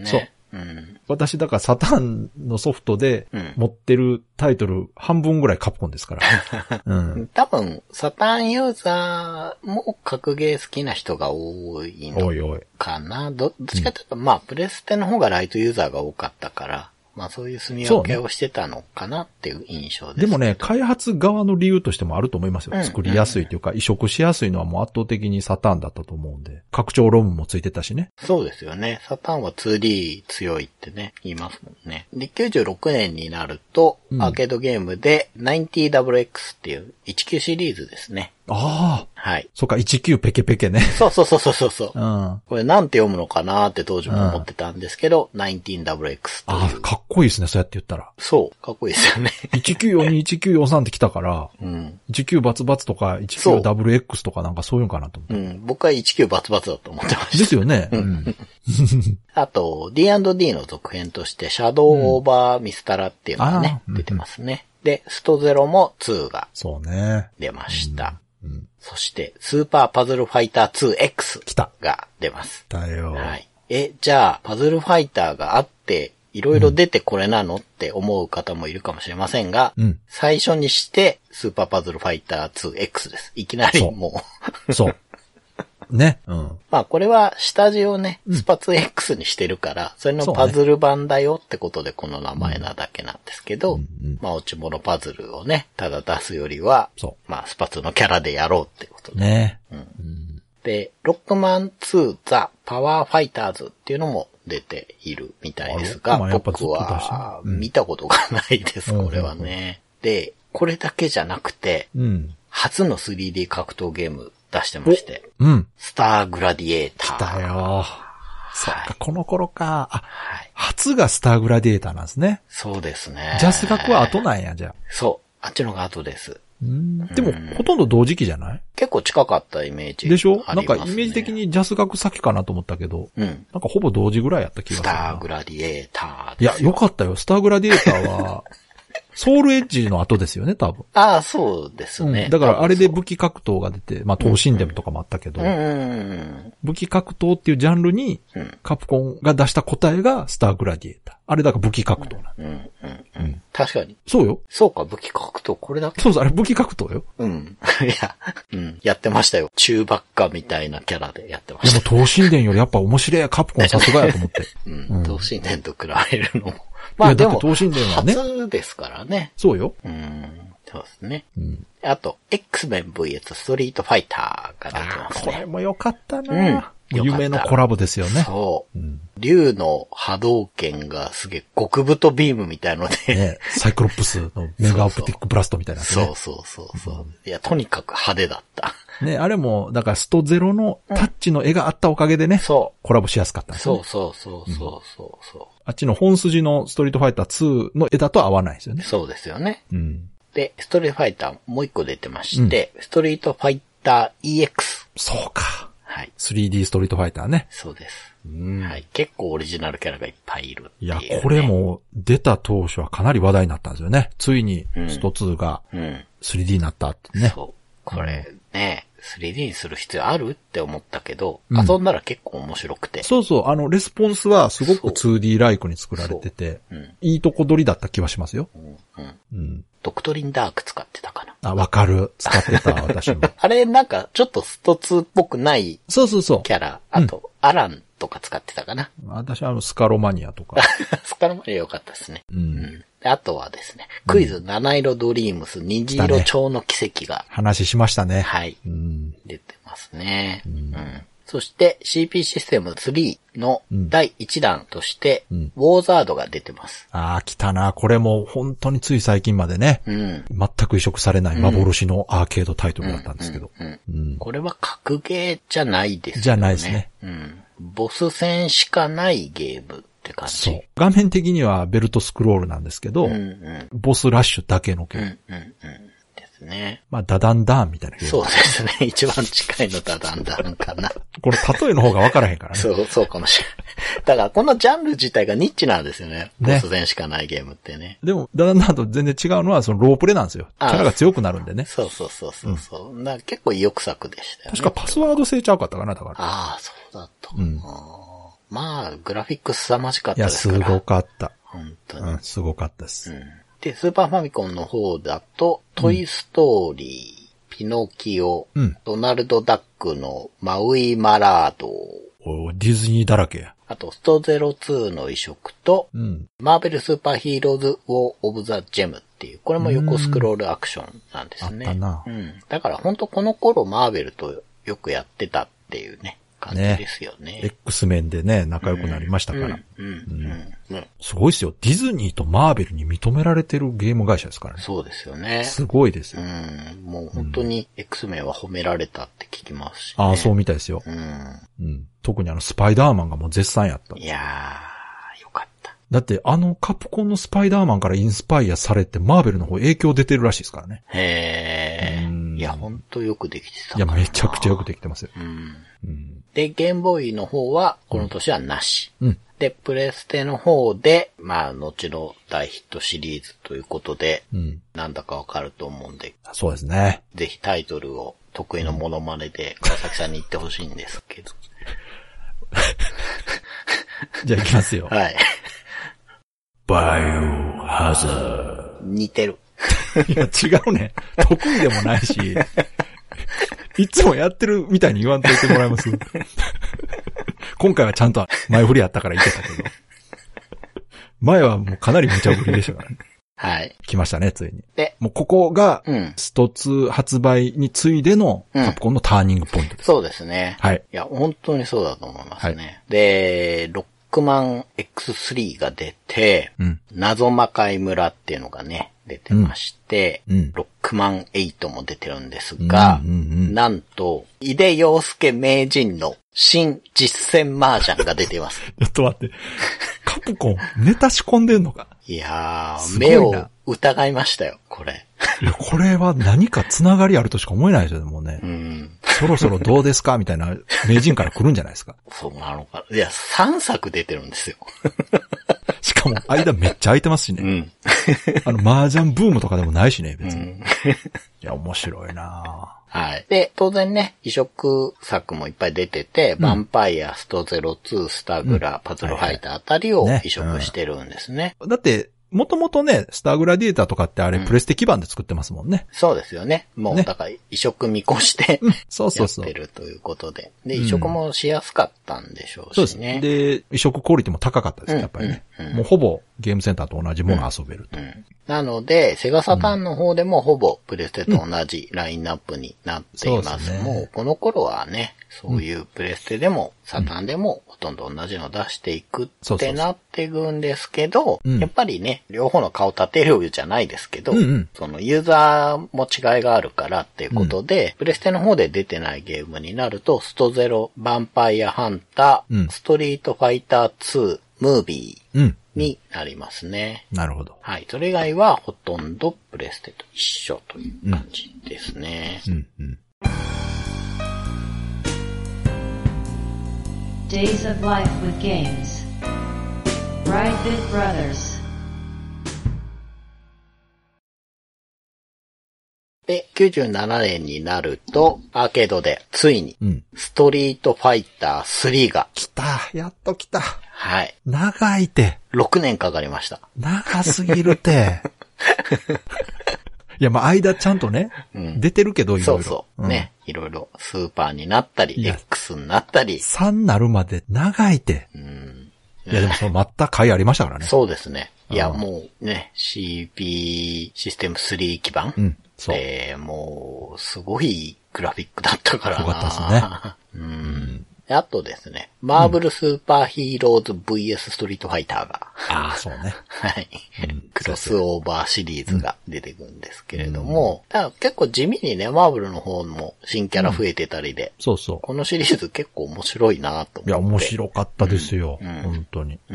うん、 私だからサターンのソフトで持ってるタイトル半分ぐらいカプコンですから。うん、 多分、サターンユーザーも格ゲー好きな人が多いのかな。おいおいど、どっちかというと、うん、まあ、プレステの方がライトユーザーが多かったから、まあそういう住み分けをしてたのかなっていう印象です、ね。 でもね、開発側の理由としてもあると思いますよ。うん、作りやすいというか、移植しやすいのはもう圧倒的にサターンだったと思うんで。拡張ロムもついてたしね。 そうですよね。サターンは ツーディー 強いってね、言いますもんね。で、きゅうじゅうろくねんになると、うん、アーケードゲームで ナインティーダブリューエックス っていうじゅうきゅうシリーズですね。 ああ。 はい。 そっか、じゅうきゅうペケペケね。 そうそうそうそうそう。 うん。 これなんて読むのかなーって当時も思ってたんですけど、うん、ナインティーダブリューエックス という。 ああ、かっこいいですね、そうやって言ったら。 そう、かっこいいですよね。 いちきゅうよんに、いちきゅうよんさんって来たから、うん。じゅうきゅうバツバツとか、じゅうきゅうダブリューエックス とかなんかそういうのかなと思って。 うん。僕はじゅうきゅうバツバツだと思ってました。 ですよね。うん。 あと、ディーアンドディー の続編として、シャドウオーバーミスタラっていうのがね、うん、出てますね。で、ストゼロもにがそうね。 出ました。うん、そして、スーパーパズルファイター ツーエックス が出ます。 だよ。 はい。え、じゃあ、パズルファイターがあって、いろいろ出てこれなのって思う方もいるかもしれませんが、うん、最初にして、スーパーパズルファイター ツーエックス です。いきなりもう。そう。ね。うん。 まあこれは下地をね、スパ ツーエックス にしてるから、それのパズル版だよってことでこの名前なだけなんですけど、うんうん、まあ落ち物パズルをね、ただ出すよりは、まあスパツのキャラでやろうってことで。 ね。 うんうん、で、ロックマンツーザ・パワーファイターズっていうのも出ているみたいですが、僕は見たことがないです、うん、これはね。で、これだけじゃなくて、うん、初の スリーディー 格闘ゲーム出してまして、うん、スターグラディエーター。 来たよ。そっか、この頃か。あ、はい、初がスターグラディエーターなんですね。 そうですね。 ジャス学は後なんや、じゃあ。 そう。あっちのが後です。 うんでも、ほとんど同時期じゃない？ 結構近かったイメージ、ね。 でしょ？なんかイメージ的にジャス学先かなと思ったけど、うん、なんかほぼ同時ぐらいやった気がする。 スターグラディエーター。 いや、よかったよ。スターグラディエーターは、ソウルエッジの後ですよね、多分。 ああ、そうですね。 うん、だからあれで武器格闘が出て、まあ、闘神伝とかもあったけど、うんうん、武器格闘っていうジャンルに、カプコンが出した答えがスターグラディエーター。あれだから武器格闘な、 うんうんうんうん。確かに。 そうよ。 そうか、武器格闘、これだけ。 そうそう、あれ武器格闘よ。 うん。いや、うん、やってましたよ。中ばっかみたいなキャラでやってました。 でも、闘神伝よりやっぱ面白いカプコンさすがやと思って。 うん。闘神伝と比べるのも。まあでも、 闘神伝はね。 初ですからね。 そうよ。 うん。そうですね。うん。あと、X メン ブイエス ストリートファイターが出てますね。 これも良かったな、うん、夢のコラボですよね。 そう。うん、竜の波動拳がすげえ極太ビームみたいので、 ね。サイクロプスのメガオプティックブラストみたいな、ね。 そうそうそうそう、うん。いや、とにかく派手だった。 ね、あれも、だからストゼロのタッチの絵があったおかげでね、うん、そう。コラボしやすかったんですね。 そうそうそうそうそうそう、うん。 あっちの本筋のストリートファイターツーの絵だと合わないですよね。 そうですよね。うん。で、ストリートファイターもう一個出てまして、うん、ストリートファイター イーエックス。 そうか。 はい。 スリーディー ストリートファイターね。 そうです。うん、はい。結構オリジナルキャラがいっぱいいるっていう、ね。 いや、これも出た当初はかなり話題になったんですよね。ついにストツーが スリーディー になったってね。うん、そう。これね、 スリーディー にする必要あるって思ったけど、うん、遊んだら結構面白くて。 そうそう、あの、レスポンスはすごく ツーディー ライクに作られてて、うん、いいとこ取りだった気はしますよ。うんうんうん、ドクトリンダーク使ってたかな。 あ、わかる。使ってた、私も。 あれ、なんか、ちょっとストツーっぽくないそうそうそう。 キャラ。あと、うん、アランとか使ってたかな。 私はあの、スカロマニアとか。 スカロマニア良かったですね。うん。うんあとはですね、クイズ七色ドリームス、虹色蝶の奇跡が、 ね。話しましたね。 はい。うん、出てますね、うんうん。そして シーピー システムスリーのだいいちだんとして、うん、ウォーザードが出てます。 ああ、来たな。これも本当につい最近までね、うん、全く移植されない幻のアーケードタイトルだったんですけど。 これは格ゲーじゃないですよね。 じゃないですね。 うん、ボス戦しかないゲーム。って感じ。そう。 画面的にはベルトスクロールなんですけど、うんうん、ボスラッシュだけのゲーム。うんうんうん。ですね。まあ、ダダンダーンみたいなゲーム。 そうですね。一番近いのダダンダーンかな。 これ例えの方が分からへんからね。 そう、そうかもしれない。だからこのジャンル自体がニッチなんですよね。ボス戦しかないゲームってね。 でも、ダダンダーンと全然違うのはそのロープレなんですよ。キャラが強くなるんでね。 そうそうそうそうそう、うん。だから結構意欲作でしたよね。 確かパスワード制ちゃうかったかな、だから。 ああ、そうだと。うん。 まあ、グラフィック凄まじかったですから。 いや、すごかった。 本当に。 うん、すごかったです。 うん。で、スーパーファミコンの方だと、トイストーリー、うん、ピノキオ、うん、ドナルドダックのマウイマラード。 おディズニーだらけや。 あと、ストゼロツーの移植と、うん、マーベルスーパーヒーローズ・ウォー・オブ・ザ・ジェムっていう、これも横スクロールアクションなんですね。 あったな。 うん。だから本当この頃マーベルとよくやってたっていうね、感じですよね。ね X 面でね、仲良くなりましたから。うん。うん。うんうん、すごいですよ。ディズニーとマーベルに認められてるゲーム会社ですからね。 そうですよね。 すごいですよ。 うん。もう本当に X 面は褒められたって聞きますし、ね。 ああ、そうみたいですよ。うん。うん。特にあのスパイダーマンがもう絶賛やった。 いやー、よかった。 だってあのカプコンのスパイダーマンからインスパイアされてマーベルの方影響出てるらしいですからね。 へー。いや、ほんとよくできてた。 いや、めちゃくちゃよくできてますよ。 うん。うん、で、ゲームボーイの方は、この年はなし。うん。で、プレステの方で、まあ、後の大ヒットシリーズということで、うん。なんだかわかると思うんで。 そうですね。 ぜひタイトルを得意のモノマネで川崎さんに言ってほしいんですけど。 じゃあ行きますよ。 はい。 バイオハザード。 似てる。 いや、違うね。得意でもないし、いつもやってるみたいに言わんといてもらえます今回はちゃんと前振りあったから言ってたけど。前はもうかなり無茶ぶりでしたからね。 はい。 来ましたね、ついに。で、もうここが、ストツー発売に次いでのカプコンのターニングポイントです。 うん、そうですね。 はい。 いや、本当にそうだと思いますね。はい、で、ロックマン エックススリー が出て、うん、謎魔界村っていうのがね、出てまして、うんうん、ロックマンエイトも出てるんですが、うんうんうん、なんと、井出陽介名人の新実践麻雀が出ています。 ちょっと待って。カプコン、ネタ仕込んでんのか？ いやー、目を疑いましたよ、これ。 いや、これは何かつながりあるとしか思えないですよね、もうね。うん、そろそろどうですかみたいな名人から来るんじゃないですか。 そうなのか。いや、さんさく出てるんですよ。 しかも間めっちゃ空いてますしね。うん、あの、麻雀ブームとかでもないしね、別に。うん、いや、面白いなぁ。 はい。で、当然ね、移植作もいっぱい出てて、うん、ヴァンパイア、ストゼロツー、スタグラ、うん、パズルファイターあたりを移植してるんですね。ねうん、だって、もともとね、スターグラディエーターとかってあれ、うん、プレステ基盤で作ってますもんね。 そうですよね。もう、ね、だから移植見越して、うん、そうそうそう。やってるということで。で、移植もしやすかったんでしょうしね。そうです。 で、移植クオリティも高かったですね、やっぱりね。うんうん、もうほぼゲームセンターと同じもの遊べると。うんうん、なので、セガサターンの方でもほぼプレステと同じラインナップになっています。うん、もうこの頃はね、そういうプレステでもサターンでもほとんど同じの出していくってなっていくんですけど、やっぱりね、両方の顔立てるじゃないですけど、うんうん、そのユーザーも違いがあるからっていうことで、うん、プレステの方で出てないゲームになると、ストゼロ、ヴァンパイアハンター、うん、ストリートファイターツー、ムービーになりますね。 うん、なるほど。 はい。それ以外はほとんどプレステと一緒という感じですね。うんうんうん、 Days of Life with Games Brightbit Brothers で、きゅうじゅうななねんになると、アーケードで、ついに、ストリートファイタースリーが、 来た。やっと来た。 はい。 長いて。 ろくねんかかりました。 長すぎるて。いや、まあ、間ちゃんとね、うん、出てるけど、いろいろ。 そうそう。うん、ね。いろいろ、スーパーになったり、X になったり。 さんなるまで長いて。うん。いや、でもその待った回ありましたからね。 そうですね。いや、もうね、シーピー システムスリー基盤。うん。そう。えー、もう、すごいグラフィックだったからな。 すごかったですね。うん。 あとですね、マーブルスーパーヒーローズ ブイエス ストリートファイターが。 ああ、そうね。 はい、うん。クロスオーバーシリーズが出てくるんですけれども、うん、だ結構地味にね、マーブルの方も新キャラ増えてたりで、うん、そうそう。このシリーズ結構面白いなと思って。 いや、面白かったですよ。うん、本当に、うん。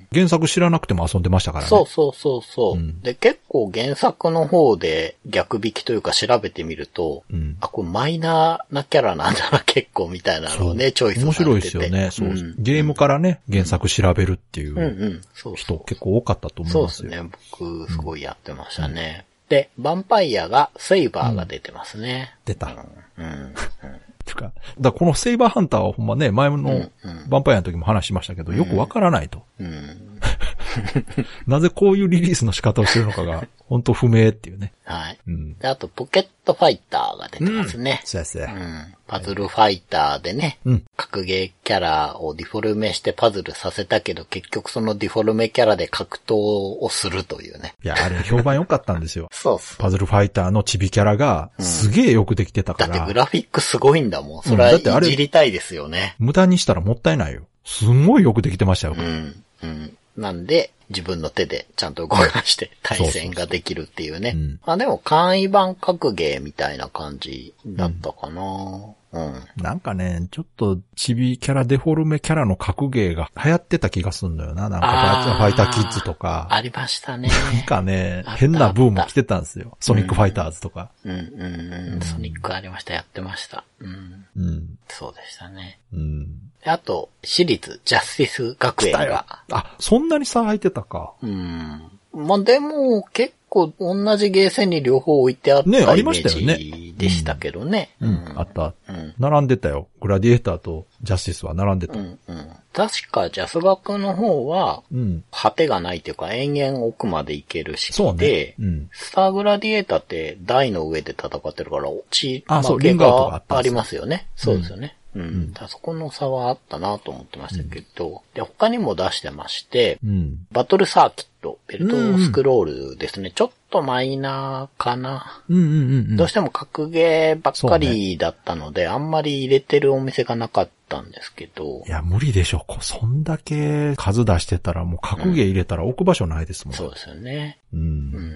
原作知らなくても遊んでましたからね。 そうそうそうそう、うん。で、結構原作の方で逆引きというか調べてみると、うん、あ、これマイナーなキャラなんだな、結構みたいなのをね、チョイスされてて。面白いですよね。そう、うん、ゲームからね、原作調べるっていう人結構多かったと思いますよ。 そうですね。僕、すごいやってましたね。うん、で、ヴァンパイアが、セイバーが出てますね。 うん、出た。うん。うん、 か。だからこのセイバーハンターはほんまね、前のヴァンパイアの時も話しましたけど、よくわからないと。うんうんなぜこういうリリースの仕方をしてるのかが、本当不明っていうね。 はい。うん、であと、ポケットファイターが出てますね。 うん、そうやそうや。 うん。パズルファイターでね、うん、格ゲーキャラをディフォルメしてパズルさせたけど、結局そのディフォルメキャラで格闘をするというね。 いや、あれ評判良かったんですよ。 そうっす。 パズルファイターのチビキャラが、すげえよくできてたから、うん。 だってグラフィックすごいんだもん。それはいじりたいですよね。 無駄にしたらもったいないよ。すんごいよくできてましたよ。 うん。うん。なんで、自分の手でちゃんと動かして対戦ができるっていうね。そうそうそう、うん、あでも簡易版格ゲーみたいな感じだったかな、うん、うん。 なんかね、ちょっとチビキャラデフォルメキャラの格ゲーが流行ってた気がするんだよな。なんかファイターキッズとか。 ありましたね。 なんかね、変なブーム来てたんですよ。ソニックファイターズとか。 うん、うん、うん、うん。ソニックありました。やってました。うん。うん、そうでしたね。うん。あと、私立ジャスティス学園が。 あ、そんなに差空いてたか。 うん。まあ、でも、結構同じゲーセンに両方置いてあったイメージでしたけどね。 うん、うんうん、あった。うん、並んでたよ。グラディエーターとジャスティスは並んでた。うんうん、確かジャス学の方は、うん、果てがないというか延々奥まで行けるし、そうね、うん、スターグラディエーターって台の上で戦ってるから、落ち負けがありますよね。そうですよね。うん。うん、そこの差はあったなと思ってましたけど、うん、で、他にも出してまして、うん、バトルサーキット、ベルトスクロールですね。うん、ちょっとマイナーかな、うんうんうんうん。どうしても格ゲーばっかりだったので、ね、あんまり入れてるお店がなかったんですけど。 いや、無理でしょ。そんだけ数出してたらもう格ゲー入れたら置く場所ないですもん。 うん、そうですよね。うん。うん。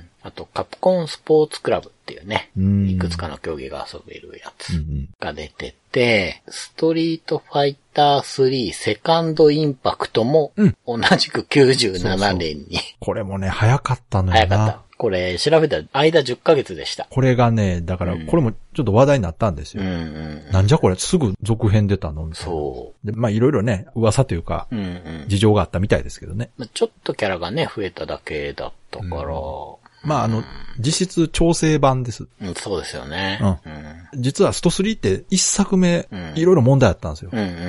あと、カプコンスポーツクラブっていうね、うん、いくつかの競技が遊べるやつが出てて、うんうん、ストリートファイタースリーセカンドインパクトも同じくきゅうじゅうななねんに、うん、そうそうこれもね、早かったのよな。 早かった。これ調べたら間じゅっかげつでした。 これがね、だからこれもちょっと話題になったんですよ。うんうんうん、なんじゃこれすぐ続編出たのみたいな。そう。で、まあいろいろね、噂というか、うんうん、事情があったみたいですけどね。 ちょっとキャラがね、増えただけだったから、うんまあ、あの、実質調整版です。 うん、そうですよね。 うん。実はストスリーって一作目、いろいろ問題あったんですよ。うんうんうんうん。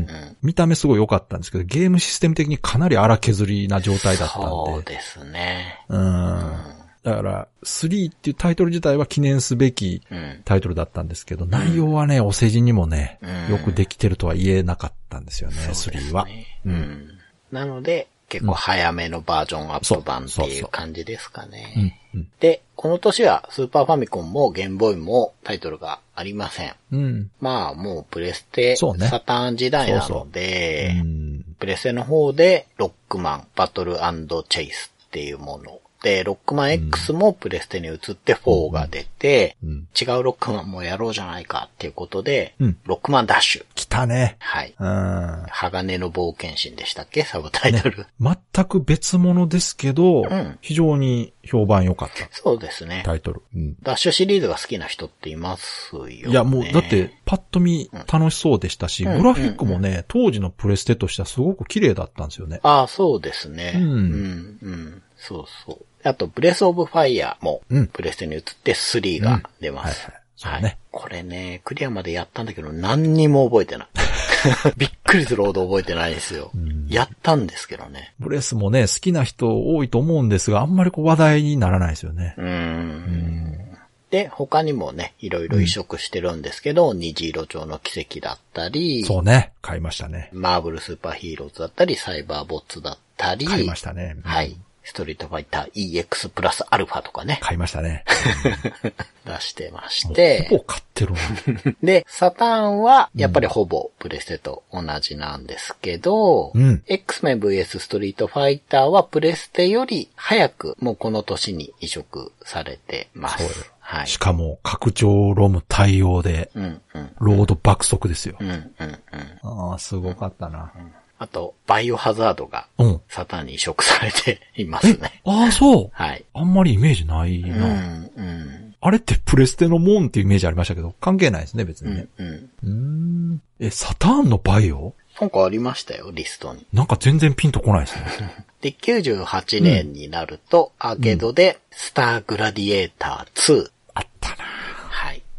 見た目すごい良かったんですけど、ゲームシステム的にかなり荒削りな状態だったんで。 そうですね。 うん。だから、スリーっていうタイトル自体は記念すべきタイトルだったんですけど、うん、内容はね、お世辞にもね、うん、よくできてるとは言えなかったんですよね、スリーは。 うん。なので、結構早めのバージョンアップ版っていう感じですかね。で、この年はスーパーファミコンもゲームボーイもタイトルがありません。うん、まあもうプレステ、ね、サターン時代なので、そうそううん、プレステの方でロックマン、バトル&チェイスっていうもの。で、ロックマン X もプレステに移ってフォーが出て、うん、違うロックマンもやろうじゃないかっていうことで、うん、ロックマンダッシュ。 来たね。 はい。うん。鋼の冒険心でしたっけサブタイトル、 ね。全く別物ですけど、うん、非常に評判良かった。 そうですね。 タイトル、 うん。ダッシュシリーズが好きな人っていますよね。 いや、もう、だって、パッと見楽しそうでしたし、うん、グラフィックもね、うんうんうん、当時のプレステとしてはすごく綺麗だったんですよね。 ああ、そうですね。うん。うん、うん。そうそう。あと、ブレスオブファイヤーも、プレステに移ってスリーが出ます。うんうんはいはい、はい。これね、クリアまでやったんだけど、何にも覚えてない。びっくりするほど覚えてないですよ、うん。やったんですけどね。 ブレスもね、好きな人多いと思うんですが、あんまりこう話題にならないですよね。うんうんで、他にもね、いろいろ移植してるんですけど、うん、虹色町の奇跡だったり、 そうね、買いましたね。 マーブルスーパーヒーローズだったり、サイバーボッツだったり、 買いましたね。 うん、はい。ストリートファイター イーエックス プラスアルファとかね。 買いましたね。 出してまして。 ほぼ買ってるで、サターンは、やっぱりほぼプレステと同じなんですけど、うん、X メン ブイエス ストリートファイターはプレステより早く、もうこの年に移植されてます。そうよ。はい。 しかも、拡張ロム対応で、うんうん、ロード爆速ですよ。うんうんうん、ああ、すごかったな。うんうんあと、バイオハザードが、サターンに移植されていますね。 ああ、そう。 はい。 あんまりイメージないな。うんうん、あれってプレステのもんっていうイメージありましたけど、関係ないですね、別にね。うんうん、うーんえ、サターンのバイオなんかありましたよ、リストに。 なんか全然ピンとこないですね。 で、きゅうじゅうはちねんになると、うん、アーケードで、スターグラディエーターツー。 あったなはい。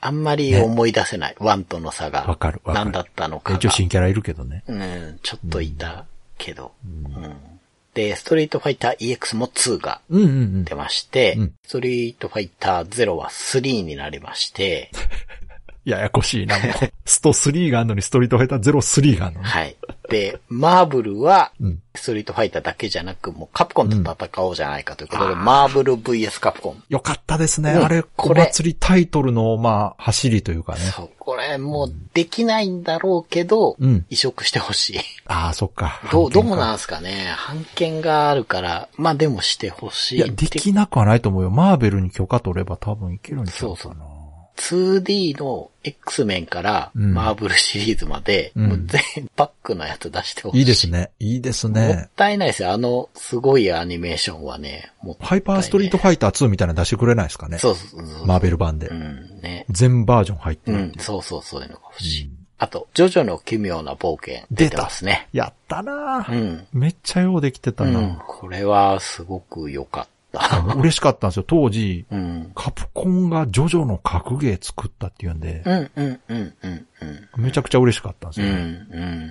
あんまり思い出せない。ワンとの差が。 わかるわかる。 何だったのかが。 一応新キャラいるけどね。 うん、ちょっといたけど。うんうん、で、ストリートファイター イーエックス もツーが出まして、うんうんうん、ストリートファイターゼロはスリーになりまして、 ややこしいな、もう。ストスリーがあるのにストリートファイターゼロスリーがあるのね。 はい。で、マーブルは、ストリートファイターだけじゃなく、もうカプコンと戦おうじゃないかということで、うん、マーブル ブイエス カプコン。 よかったですね。うん、あれ、お祭りタイトルの、まあ、走りというかね。 そう。これ、もう、できないんだろうけど、うん、移植してほしい。 ああ、そっか。 どう、どうなんすかね。版権があるから、まあでもしてほしい。 いや、できなくはないと思うよ。マーベルに許可取れば多分いけるんちゃうかな。そうそう。 ツーディー の X メンからマーブルシリーズまで、うん、もう全パックのやつ出してほしい。 いいですね。いいですね。 もったいないですよ。あの、すごいアニメーションはね。もハイパーストリートファイターツーみたいなの出してくれないですかね。 そうそうそう。 マーベル版で。うんね。全バージョン入ってる。 うん、そうそう、そういうのが欲しい。うん、あと、ジョジョの奇妙な冒険出てますね。 やったなぁ。うん。めっちゃようできてたな、うん、 これはすごく良かった。 嬉しかったんですよ。当時、うん、カプコンがジョジョの格ゲー作ったっていうんで、うんうんうんうんうん、めちゃくちゃ嬉しかったんですよ、ね。うんうん、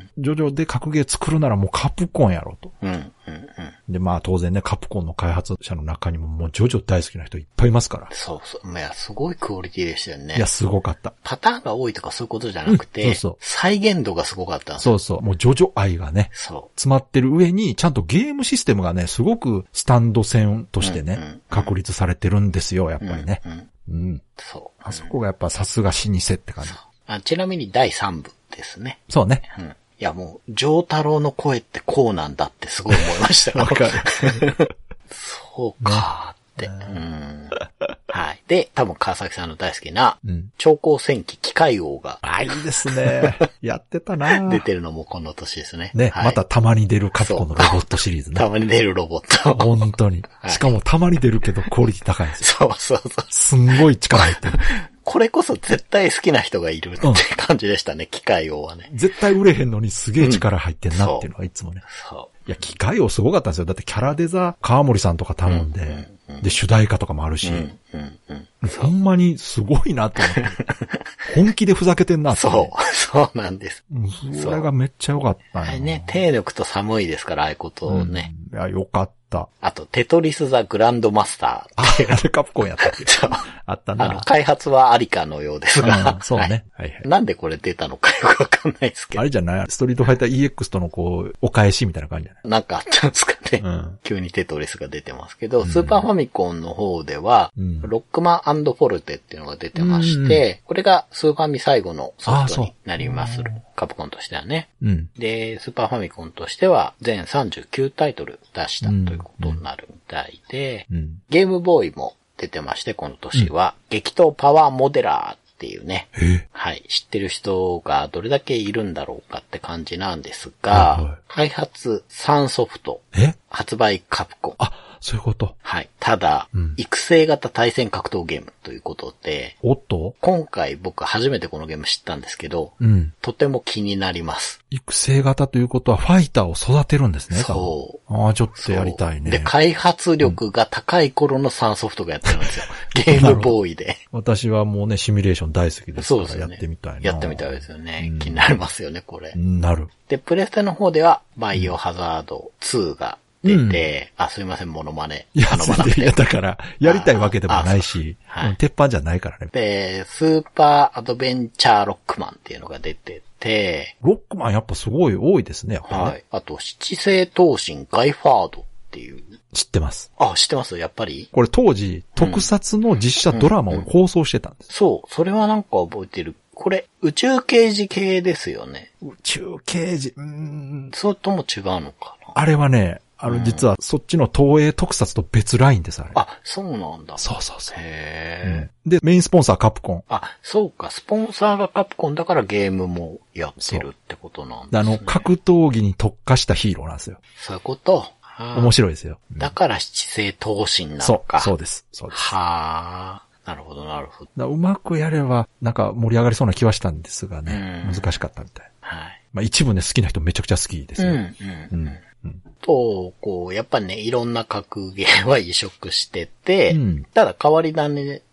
ジョジョで格ゲー作るならもうカプコンやろと。うんうんうん、で、まあ当然ね、カプコンの開発者の中にももうジョジョ大好きな人いっぱいいますから。 そうそう。いや、すごいクオリティでしたよね。 いや、すごかった。 パターンが多いとかそういうことじゃなくて、うん、そうそう。再現度がすごかったんですよ。 そうそう。もうジョジョ愛がね、そう。詰まってる上に、ちゃんとゲームシステムがね、すごくスタンド戦としてね、うんうんうん、確立されてるんですよ、やっぱりね。うん、うんうん。そう。あそこがやっぱさすが老舗って感じ。 あ、ちなみにだいさんぶですね。 そうね。 うん。いやもう、ジョータロウの声ってこうなんだってすごい思いましたよ。わかる。そうかーって、ね。うん。はい。で、多分川崎さんの大好きな、うん、超高戦記機械王が。 あ、いいですね。やってたな出てるのもこの年ですね。 ね、はい、またたまに出るカプコンのロボットシリーズね。 たまに出るロボット。 本当に。はい、しかもたまに出るけどクオリティ高いんですよ。そうそうそう。 すんごい力入ってる。 これこそ絶対好きな人がいるって感じでしたね、うん、機械王はね。 絶対売れへんのにすげえ力入ってんなっていうのがいつもね。うん、そう。いや、機械王すごかったんですよ。だってキャラデザ、川森さんとか頼んで、うんうんうん、で、主題歌とかもあるし、うんうんうん、ほんまにすごいなと思って。本気でふざけてんなって、ね。 そう、そうなんです。 それがめっちゃ良かったね。あれね、手抜くと寒いですから、ああいうことをね。 うん、いや、良かった。 あと、テトリスザグランドマスター。あ、 あれカプコンやったっけそう。 あったな。あの、開発はありかのようですが。 うん、そうね、はいはいはい。 なんでこれ出たのかよくわかんないですけど。 あれじゃないストリートファイター イーエックス とのこう、お返しみたいな感じじゃないなんかあったんですかね。うん、急にテトリスが出てますけど、うん、スーパーファミコンの方では、うん、ロックマン&フォルテっていうのが出てまして、うん、これがスーファミ最後のソフトになります。カプコンとしてはね、うん。で、スーパーファミコンとしては全さんじゅうきゅうタイトル出したということになるみたいで、うんうん、ゲームボーイも出てまして、この年は、うん、激闘パワーモデラーっていうね、はい、知ってる人がどれだけいるんだろうかって感じなんですが、はいはい、開発さんソフト、発売カプコン。 あ、そういうこと。 はい。ただ、うん、育成型対戦格闘ゲームということで、 おっと今回僕初めてこのゲーム知ったんですけど、うん、とても気になります。 育成型ということはファイターを育てるんですね。そう。ああ、ちょっとやりたいね。 で、開発力が高い頃のさんソフトがやってるんですよ。うん、ゲームボーイで。 私はもうね、シミュレーション大好きですから、やってみたいな。 やってみたいですよね。うん、気になりますよね、これ。 なる。 で、プレステの方では、バイオハザードツーが、出て、うん、あ、すいません、モノマネ。頼まなくて。 いや、だから、やりたいわけでもないし、はい、鉄板じゃないからね。 で、スーパーアドベンチャーロックマンっていうのが出てて、 ロックマンやっぱすごい多いですね、やっぱりね。はい。 あと、七星闘神ガイファードっていう。 知ってます。 あ、知ってますやっぱりこれ当時、特撮の実写ドラマを放送してたんです。 うんうんうん、そう、それはなんか覚えてる。これ、宇宙刑事系ですよね。 宇宙刑事、うーん。 それとも違うのかなあれはね、あの、実は、そっちの東映特撮と別ラインです、あれ。 あ、そうなんだ。 そうそうそう。 へー、うん。で、メインスポンサーカプコン。 あ、そうか。スポンサーがカプコンだからゲームもやってるってことなんですね。 あの、格闘技に特化したヒーローなんですよ。 そういうこと面白いですよ。 だから七星闘神なのか。 そう、そうです。そうです。 はあ。なるほど、なるほど。 うまくやれば、なんか盛り上がりそうな気はしたんですがね。難しかったみたい。はい。まあ一部ね、好きな人めちゃくちゃ好きですよ。うん、うん、うんうん、と、こう、やっぱね、いろんな格ゲーは移植してて、うん、ただ変わり種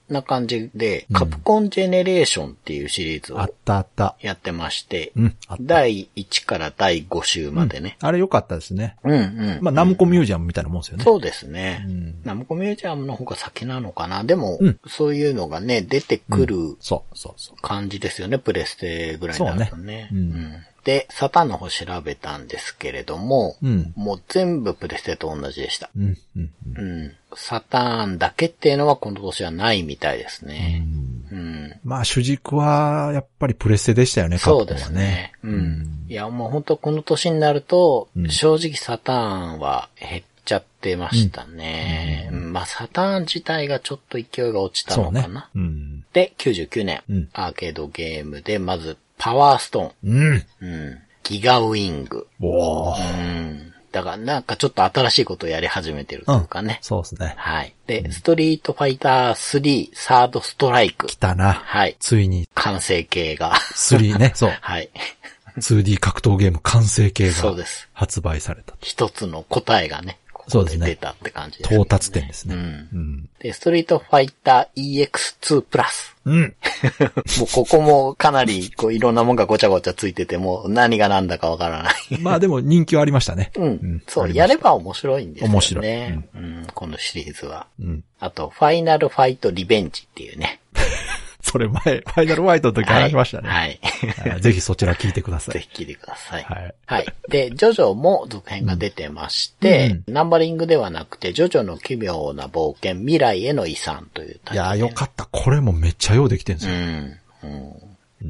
な感じで、カプコンジェネレーションっていうシリーズをあったあった。 やってまして、うん、だいいちからだいご週までね。 うん、あれ良かったですね。 うんうん。 まあ、ナムコミュージアムみたいなもんですよね。 そうですね。うん、ナムコミュージアムの方が先なのかな。でも、うん、そういうのがね、出てくる、うん、そうそうそう。感じですよね、プレステぐらいになるとね。そうね。うんうんで、サターンの方調べたんですけれども、うん、もう全部プレステと同じでした。うんうんうんうん、サターンだけっていうのはこの年はないみたいですね。うんうん、まあ主軸はやっぱりプレステでしたよね、カプコンはね。 そうですね。うんうん、いやもう本当この年になると、うん、正直サターンは減っちゃってましたね。うんうん、まあサターン自体がちょっと勢いが落ちたのかな。そうねうん、で、きゅうじゅうきゅうねん、うん、アーケードゲームでまずパワーストーン。うん。うん。ギガウィング。おー。うん。だからなんかちょっと新しいことをやり始めてるというかね。うん、 そうですね。 はい。で、うん、ストリートファイタースリーサードストライク。 来たな。 はい。 ついに。 完成形が。 スリーね、そう。 はい。 ツーディー 格闘ゲーム完成形が。そうです。発売された。 一つの答えがね。そうですね。出たって感じです、ね。 到達点ですね。うん。うん、で、ストリートファイター イーエックスツー プラス。うん。もうここもかなりこういろんなもんがごちゃごちゃついてても何が何だかわからない。 まあでも人気はありましたね。 うん。うん、そう、やれば面白いんですよね。 面白い、うんうん。このシリーズは。うん。あと、ファイナルファイトリベンジっていうね。 それ前、ファイナルファイトの時話しましたね。 はい。 はい、ぜひそちら聞いてください。 ぜひ聞いてください。はい。はい。で、ジョジョも続編が出てまして、うん、ナンバリングではなくて、ジョジョの奇妙な冒険、未来への遺産というタイトル。 いやーよかった。これもめっちゃようできてるんですよ。うん。 うんうん、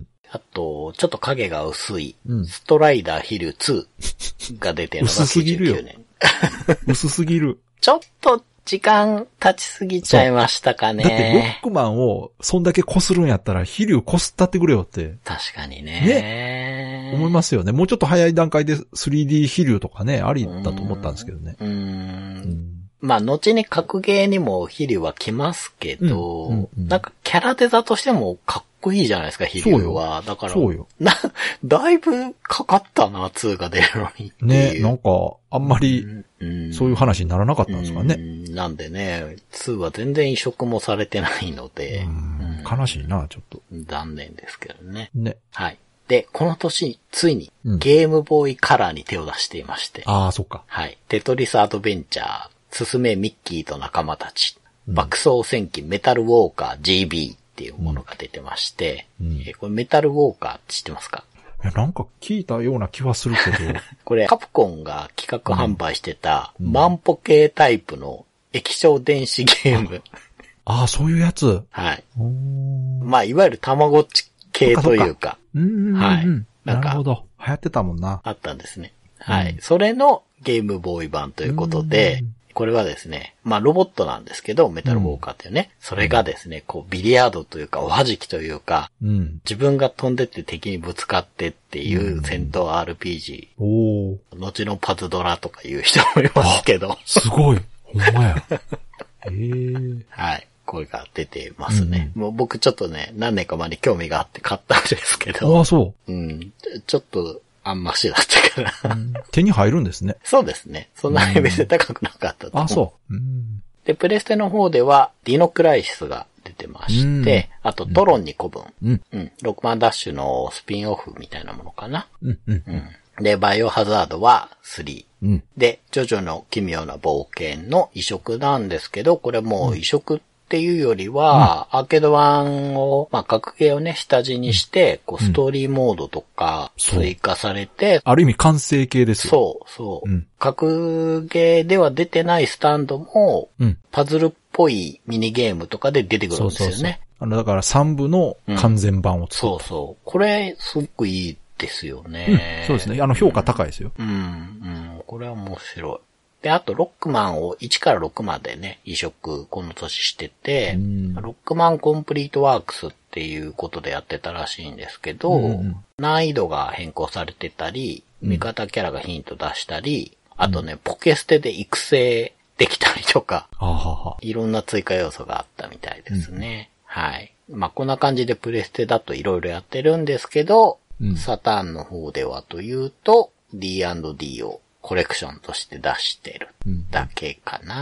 あと、ちょっと影が薄い、うん、ストライダーヒルツーが出てるのがきゅうじゅうきゅうねん。 薄すぎるよ。薄すぎる。 ちょっと、時間経ちすぎちゃいましたかね。 だってロックマンをそんだけ擦るんやったら飛竜擦ったってくれよって。 確かにね。 ね。思いますよね。もうちょっと早い段階で スリーディー 飛竜とかね、ありだと思ったんですけどね。うーん。 うんまあ、後に格ゲーにも飛竜は来ますけど、うんうんうん、なんかキャラデザとしてもかっこいいじゃないですか、飛竜は。だから、そうよ。な、だいぶかかったな、ツーが出るのにっていう。 ね、なんか、あんまり、そういう話にならなかったんですかね。 うんなんでね、ツーは全然移植もされてないので、うん悲しいな、ちょっと。 残念ですけどね。ね。はい。で、この年、ついに、ゲームボーイカラーに手を出していまして。 うん、ああ、そっか。 はい。テトリスアドベンチャー、すすめミッキーと仲間たち、うん、爆走戦記メタルウォーカー ジービー っていうものが出てまして、うんえー、これメタルウォーカーって知ってますか？ いや、なんか聞いたような気はするけど。 これ、カプコンが企画販売してた、万歩計タイプの液晶電子ゲーム。 ああ、そういうやつ。 はい。まあ、いわゆるたまごっち系というか。 うんはい。なるほど。流行ってたもんな。 あったんですね。はい。うん、それのゲームボーイ版ということで、これはですね、まあロボットなんですけど、メタルウォーカーっていうね、うん、それがですね、こうビリヤードというかおはじきというか、うん、自分が飛んでって敵にぶつかってっていう戦闘 アールピージー。うん、後のパズドラとかいう人もいますけど。 すごい。ほんまや。えー、 はい。これが出てますね。うん、もう僕ちょっとね、何年か前に興味があって買ったんですけど。 ああ、そう。 うん。ちょっと、あんましだったから、うん。 手に入るんですね。 そうですね。そんなに別に高くなかったと思う。 あ、そう。うん、 で、プレステの方では、ディノクライシスが出てまして、あとトロンに古文。うん。うん。ロックマンダッシュのスピンオフみたいなものかな。うん。うん。うん、で、バイオハザードはスリー。うん、で、ジョジョの奇妙な冒険の移植なんですけど、これもう移植っていうよりは、うん、アーケード版を、まあ、格ゲーをね、下地にして、こう、ストーリーモードとか追加されて、 ある意味完成形ですよ。 そう、そう。うん、格ゲーでは出てないスタンドも、うん、パズルっぽいミニゲームとかで出てくるんですよね。そうそうそう。 あの、だからさん部の完全版を作った、 うん、そうそう。これ、すごくいいですよね、 うん。そうですね。あの、評価高いですよ。 うん、うん、うん。これは面白い。で、あと、ロックマンをいちからろくまでね、移植、この年してて、うん、ロックマンコンプリートワークスっていうことでやってたらしいんですけど、うん、難易度が変更されてたり、味方キャラがヒント出したり、うん、あとね、ポケステで育成できたりとか、うん、いろんな追加要素があったみたいですね。うん、はい。まあ、こんな感じでプレステだといろいろやってるんですけど、うん、サターンの方ではというと、ディーアンドディー をコレクションとして出してるだけかなっ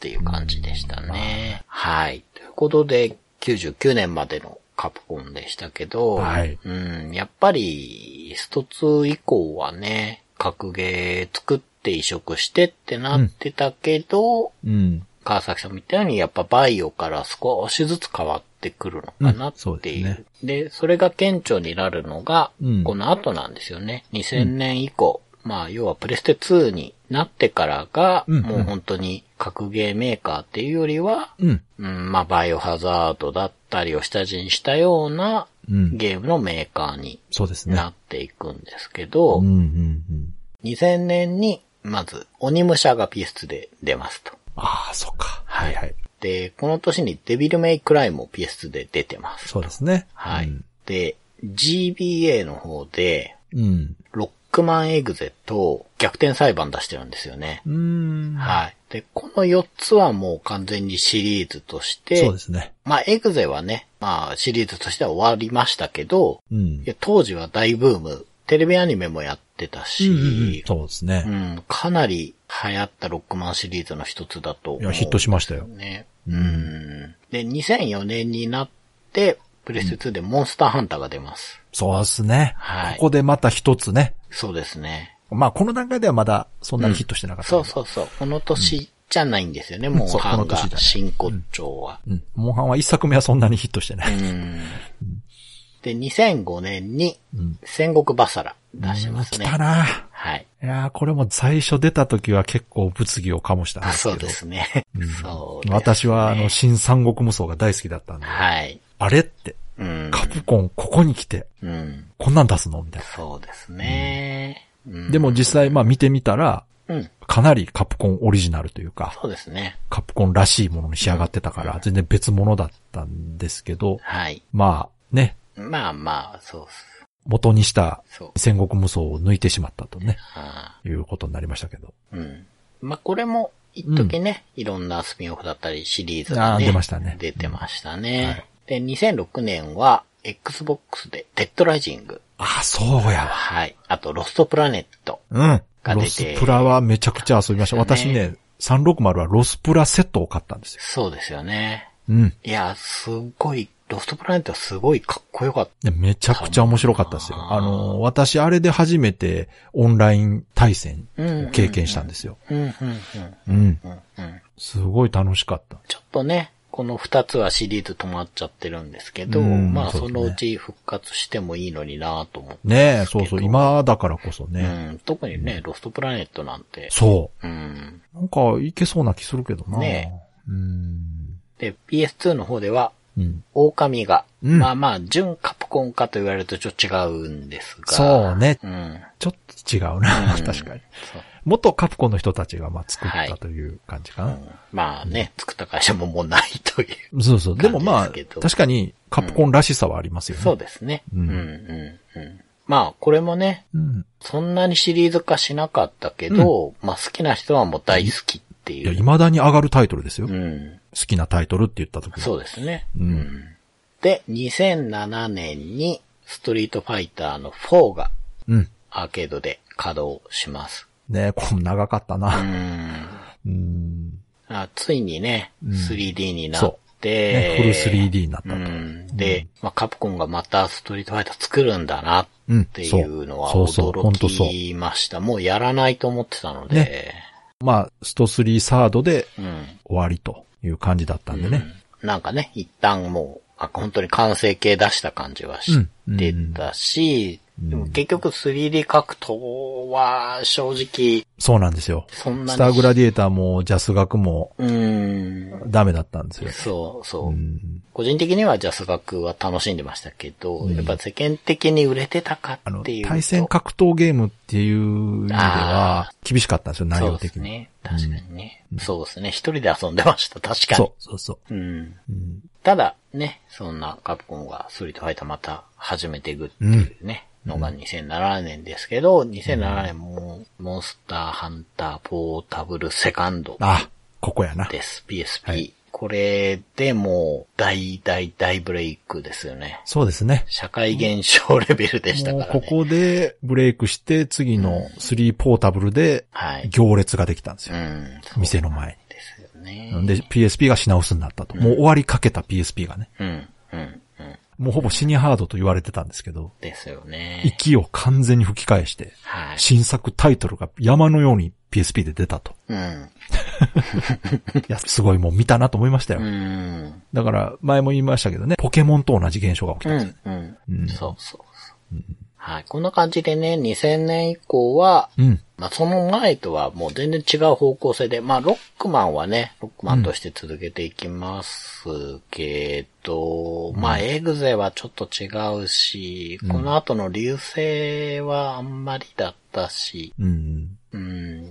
っていう感じでしたね。はい。ということで、きゅうじゅうきゅうねんまでのカプコンでしたけど、はい。うん、やっぱり、ストツー以降はね、格ゲー作って移植してってなってたけど、うん。うん、川崎さんみたいにやっぱバイオから少しずつ変わってくるのかなっていう。うん、そうですね。で、それが顕著になるのが、この後なんですよね。にせんねん以降。うん、まあ、要はプレステツーになってからが、うんうん、もう本当に格ゲーメーカーっていうよりは、うんうん、まあ、バイオハザードだったりを下地にしたようなゲームのメーカーになっていくんですけど、うんうんうん、にせんねんにまず、鬼武者が ピーエスツー で出ますと。 ああ、そっか。はいはい。 で、この年にデビルメイクライも ピーエスツー で出てます。 そうですね。 はい。うん、で、ジービーエー の方で、うん、ロックマンエグゼと逆転裁判出してるんですよね。うーん。はい。で、このよっつはもう完全にシリーズとして、 そうですね。 まあ、エグゼはね、まあ、シリーズとしては終わりましたけど、うん、いや当時は大ブーム、テレビアニメもやってたし、うんうんうん、 そうですね。 うん、かなり流行ったロックマンシリーズの一つだと思う、ね。 いや、ヒットしましたよ。 ね。うん。で、にせんよねんになって、プレステツーでモンスターハンターが出ます。 うん、そうですね。はい。ここでまた一つね。 そうですね。 まあ、この段階ではまだそんなにヒットしてなかった、 うん。そうそうそう。この年じゃないんですよね、うん、モンハンが真骨頂は、 うん。うん。モンハンは一作目はそんなにヒットしてない。うん。 で、にせんごねんに戦国バサラ出してますね。 来たな。 はい。 いやー、これも最初出た時は結構物議を醸したんですけど。 そうですね。うん、そうですね。 私はあの、新三国無双が大好きだったんで。はい。あれって、うん、カプコンここに来て、うん、こんなん出すのみたいな。 そうですね。 うん、でも実際まあ見てみたら、うん、かなりカプコンオリジナルというか、 そうですね。 カプコンらしいものに仕上がってたから、全然別物だったんですけど、はい。まあね。 まあまあ、そうっす。 元にした戦国無双を抜いてしまったとね、いうことになりましたけど。 うん。まあこれも一時ね、うん、いろんなスピンオフだったりシリーズがね、 出ましたね。 出てましたね。はい、で、にせんろくねんは Xbox でデッドライジング。 ああ、そうやわ。 はい。あとロストプラネット。 うん。ロスプラはめちゃくちゃ遊びました。私ね、さんろくまるはロスプラセットを買ったんですよ。 そうですよね。うん。いや、すごい、ロストプラネットはすごいかっこよかった。 めちゃくちゃ面白かったですよ。あの、私あれで初めてオンライン対戦を経験したんですよ。うん、うん、うん。うん。すごい楽しかった。 ちょっとね、この二つはシリーズ止まっちゃってるんですけど、うん、まあそのうち復活してもいいのになと思って。 ねえ、そうそう、今だからこそね。 うん、特にね、ロストプラネットなんて。 そう。うん。なんかいけそうな気するけどな。ねえ。うん。 で、ピーエスツー の方では、うん、狼が、うん、まあまあ、純カプコンかと言われるとちょっと違うんですが。 そうね。うん、ちょっと違うな、うん、確かに。元カプコンの人たちがまあ作ったという感じかな。はい、うん、 まあね、作った会社ももうないという。 そうそう。でもまあ、確かにカプコンらしさはありますよね。 うん、そうですね。うん、うん、うんうん。まあ、これもね、うん、そんなにシリーズ化しなかったけど、うん、まあ好きな人はもう大好きっていう。いや、 未だに上がるタイトルですよ。うん、好きなタイトルって言った時は。 そうですね。うん、で、にせんななねんにストリートファイターのフォーが、アーケードで稼働します。 ねえ、これ長かったな。うん。 うん。あ、ついにね、スリーディー になって、 ね、フル スリーディー になったと。うん、 で、うん、まあ、カプコンがまたストリートファイター作るんだなっていうのは驚きました。もうやらないと思ってたので。ね、 まあ、ストスリーサードで終わりという感じだったんでね。 うん、なんかね、一旦もう、あ、本当に完成形出した感じはしてたし、うんうん、でも結局 スリーディー 格闘は正直。 そうなんですよ。そんなに。スターグラディエーターもジャス学もダメだったんですよ。 そうそう、うん。個人的にはジャス学は楽しんでましたけど、うん、やっぱ世間的に売れてたかっていうと。 対戦格闘ゲームっていう意味では厳しかったんですよ、内容的に。そうですね。 確かにね。うん、そうですね。一人で遊んでました、確かに。 そうそうそう。うんうん、ただね、そんなカプコンがストリートファイターまた始めていくっていうね。うんのがにせんななねんですけど、にせんななねんもモンスターハンターポータブルセカンド。 あ、ここやな。 です。ピーエスピー。はい、これでもう大大大ブレイクですよね。 そうですね。 社会現象レベルでしたからね。 もうここでブレイクして次のスリーポータブルで行列ができたんですよ。うん、店の前に。 ですよね。 で、ピーエスピー が品薄になったと。うん、もう終わりかけた ピーエスピー がね。 うん。うん。 もうほぼシニアハードと言われてたんですけど。 ですよね。 息を完全に吹き返して、はい、新作タイトルが山のように ピーエスピー で出たと。うん。いや、すごいもう見たなと思いましたよ。うん。だから、前も言いましたけどね、ポケモンと同じ現象が起きたんです、ね。うん。うん。うん、 そうそうそう。うんはい。こんな感じでね、にせんねん以降は、うん、まあその前とはもう全然違う方向性で、まあロックマンはね、ロックマンとして続けていきますけど、うん、まあエグゼはちょっと違うし、うん、この後の流星はあんまりだったし、うん。うん。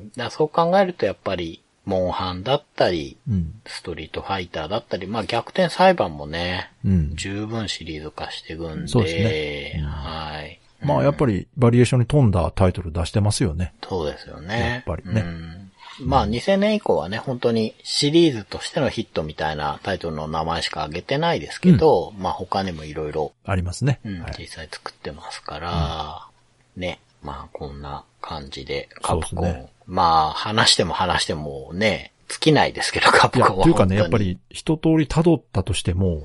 だそう考えるとやっぱり、モンハンだったり、うん、ストリートファイターだったり、まあ逆転裁判もね、うん、十分シリーズ化していくんで、そうですね。うん、はい。 まあやっぱりバリエーションに富んだタイトル出してますよね。 そうですよね。 やっぱりね。 うん、まあにせんねん以降はね、本当にシリーズとしてのヒットみたいなタイトルの名前しか挙げてないですけど、うん、まあ他にもいろいろ。 ありますね、 うん。実際作ってますから、うん、ね。まあこんな感じでカプコン。ね、まあ話しても話してもね、尽きないですけど、カプコンは。いや、 というかね、やっぱり一通り辿ったとしても、うん、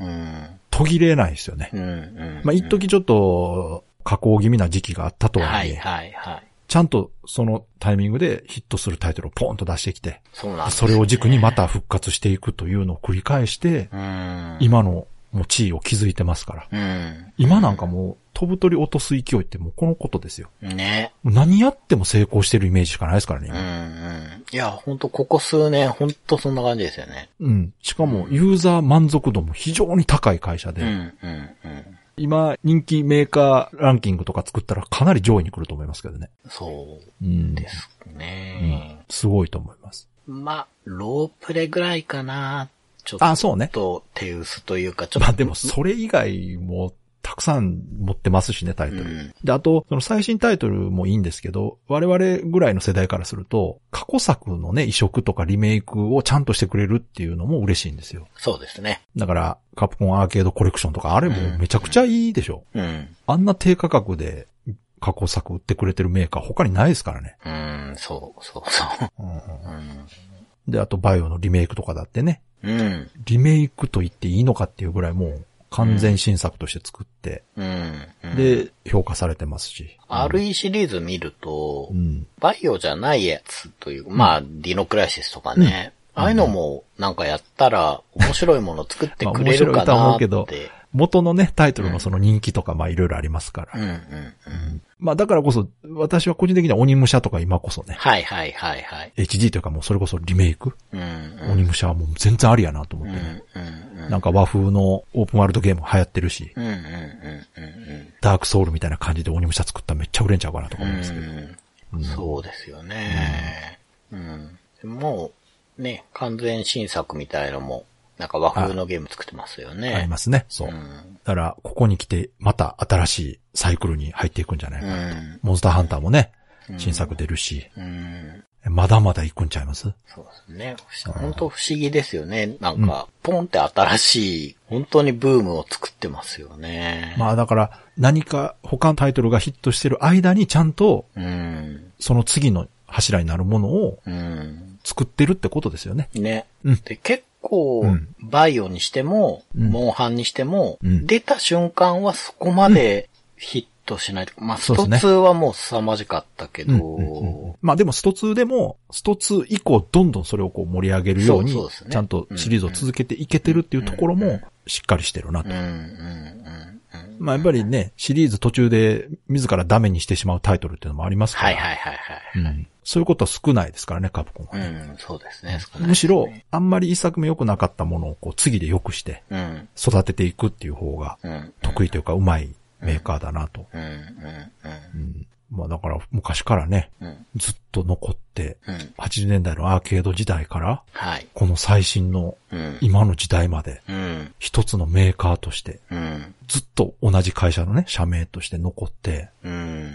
途切れないですよね。うんうんうん、まあ一時ちょっと、加工気味な時期があったとはいえ、はいはいはい、ちゃんとそのタイミングでヒットするタイトルをポーンと出してきて、そうなんですね、それを軸にまた復活していくというのを繰り返して、うん今のもう地位を築いてますから、うん、今なんかもう飛ぶ鳥落とす勢いってもうこのことですよ。ね。何やっても成功してるイメージしかないですからね。 うんうん、いや、ほんとここ数年ほんとそんな感じですよね。 うん。しかもユーザー満足度も非常に高い会社で、うんうんうん今、人気メーカーランキングとか作ったらかなり上位に来ると思いますけどね。 そうですね、 うん。すごいと思います。 まあ、ロープレぐらいかな。ちょっと。あ、そうね。と手薄というか、ちょっと。 まあでもそれ以外もたくさん持ってますしね、タイトル。うん、で、あと、その最新タイトルもいいんですけど、我々ぐらいの世代からすると、過去作のね、移植とかリメイクをちゃんとしてくれるっていうのも嬉しいんですよ。 そうですね。 だから、カプコンアーケードコレクションとか、あれもめちゃくちゃいいでしょ。うん。うん、あんな低価格で過去作売ってくれてるメーカー他にないですからね。 うん、そう、そう、そう。うんうん、 で、あとバイオのリメイクとかだってね。うん。リメイクと言っていいのかっていうぐらいもう、完全新作として作って、うんうん、で、評価されてますし。 アールイー シリーズ見ると、うん、バイオじゃないやつという、まあ、ディノクライシスとかね、うん、ああいうのもなんかやったら面白いもの作ってくれるかなって。まあ、面白いと思うけど、 元のね、タイトルのその人気とかまあいろいろありますから。うんうんうん、まあだからこそ、私は個人的には鬼武者とか今こそね。はいはいはいはい。エイチディー というかもうそれこそリメイク。うんうん、鬼武者はもう全然ありやなと思ってね。うんうんうん、なんか和風のオープンワールドゲーム流行ってるし。うんうんうんうん、ダークソウルみたいな感じで鬼武者作ったらめっちゃ売れんちゃうかなとか思いますけど。うんうん、そうですよね。うん、うん、もうね、完全新作みたいのも、なんか和風のゲーム作ってますよね。 ありますね。そう。うん、だから、ここに来て、また新しいサイクルに入っていくんじゃないかなと。うん、モンスターハンターもね、うん、新作出るし、うん、まだまだ行くんちゃいます？ そうですね。本当不思議ですよね。なんか、ポンって新しい、本当にブームを作ってますよね。 まあだから、何か他のタイトルがヒットしてる間にちゃんと、うん、その次の柱になるものを、作ってるってことですよね。 ね。うん、で結構、うん、バイオにしても、うん、モンハンにしても、うん、出た瞬間はそこまでヒットしない。うん、まあ、ストツーはもう凄まじかったけど、うんうんうん、 まあでもストツーでも、ストツー以降どんどんそれをこう盛り上げるように、そうそうですね、ちゃんとシリーズを続けていけてるっていうところも、しっかりしてるなと。うんうんうんまあやっぱりね、シリーズ途中で自らダメにしてしまうタイトルっていうのもありますから。はいはいはいはい、はいうん。そういうことは少ないですからね、カプコンは、ね。 うん、そうですね。少ないですね。 むしろ、あんまり一作目良くなかったものをこう次で良くして、育てていくっていう方が、得意というか上手いメーカーだなと。うんうんうんうんまあだから昔からね、うん、ずっと残って、うん、はちじゅうねんだいのアーケード時代から、はい、この最新の今の時代まで、うん、一つのメーカーとして、うん、ずっと同じ会社のね、社名として残って、うん、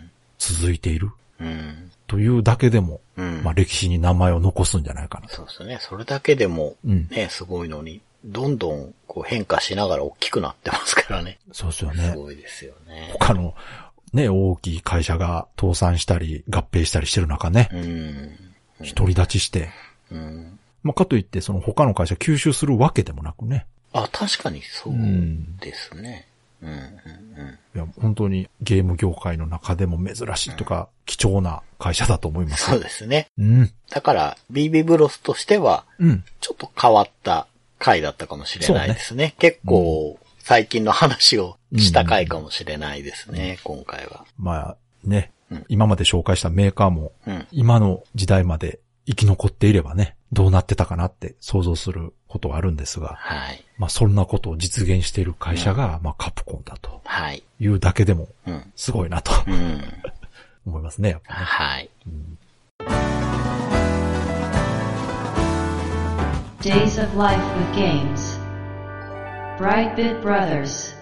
続いている、うん、というだけでも、うん、まあ歴史に名前を残すんじゃないかな。 そうですね。それだけでも、ね、うん、すごいのに、どんどんこう変化しながら大きくなってますからね。 そうですよね。 すごいですよね。 他の、ね、大きい会社が倒産したり合併したりしてる中ね、うん、独り立ちして、うん、 まあ、かといってその他の会社吸収するわけでもなくね。 あ、確かにそうですね。うんうんうん、 いや、本当にゲーム業界の中でも珍しいとか、うん、貴重な会社だと思います。 そうですね。 うん。 だから、ビービー ブロスとしては、うん、ちょっと変わった回だったかもしれないですね。ね結構、最近の話をした回かもしれないですね、うん、今回は。 まあね、うん、今まで紹介したメーカーも、うん、今の時代まで生き残っていればね、どうなってたかなって想像することはあるんですが、 はい。 まあそんなことを実現している会社が、うん、まあカプコンだと。 はい。 いうだけでも、すごいなと、うん、思いますね、やっぱね。 はい。うん、 Days of Life with Games Brightbit Brothers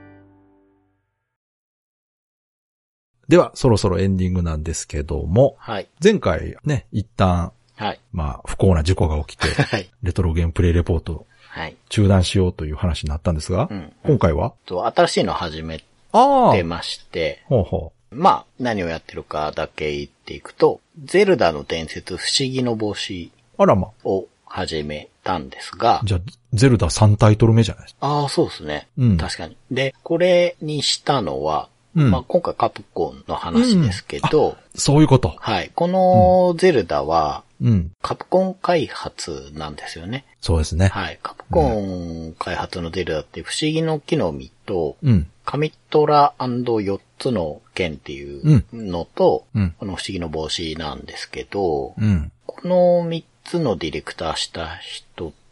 では、そろそろエンディングなんですけども、 はい、 前回ね、一旦、 はい、 まあ、不幸な事故が起きて、はい、レトロゲームプレイレポート、中断しようという話になったんですが、うんうん、今回は新しいの始めてまして、 ほうほうまあ、何をやってるかだけ言っていくと、ゼルダの伝説不思議の帽子を始めたんですが、 じゃあ、ゼルダさんタイトル目じゃないですか。 ああ、そうですね、うん。確かに。で、これにしたのは、うん、まあ今回カプコンの話ですけど、うん、 そういうこと。 はい。このゼルダは、うん、カプコン開発なんですよね。 そうですね。 はい。カプコン開発のゼルダって不思議の木の実と、うん、カミトラ&よっつの剣っていうのと、うん、この不思議の帽子なんですけど、うん、このみっつのディレクターした人って、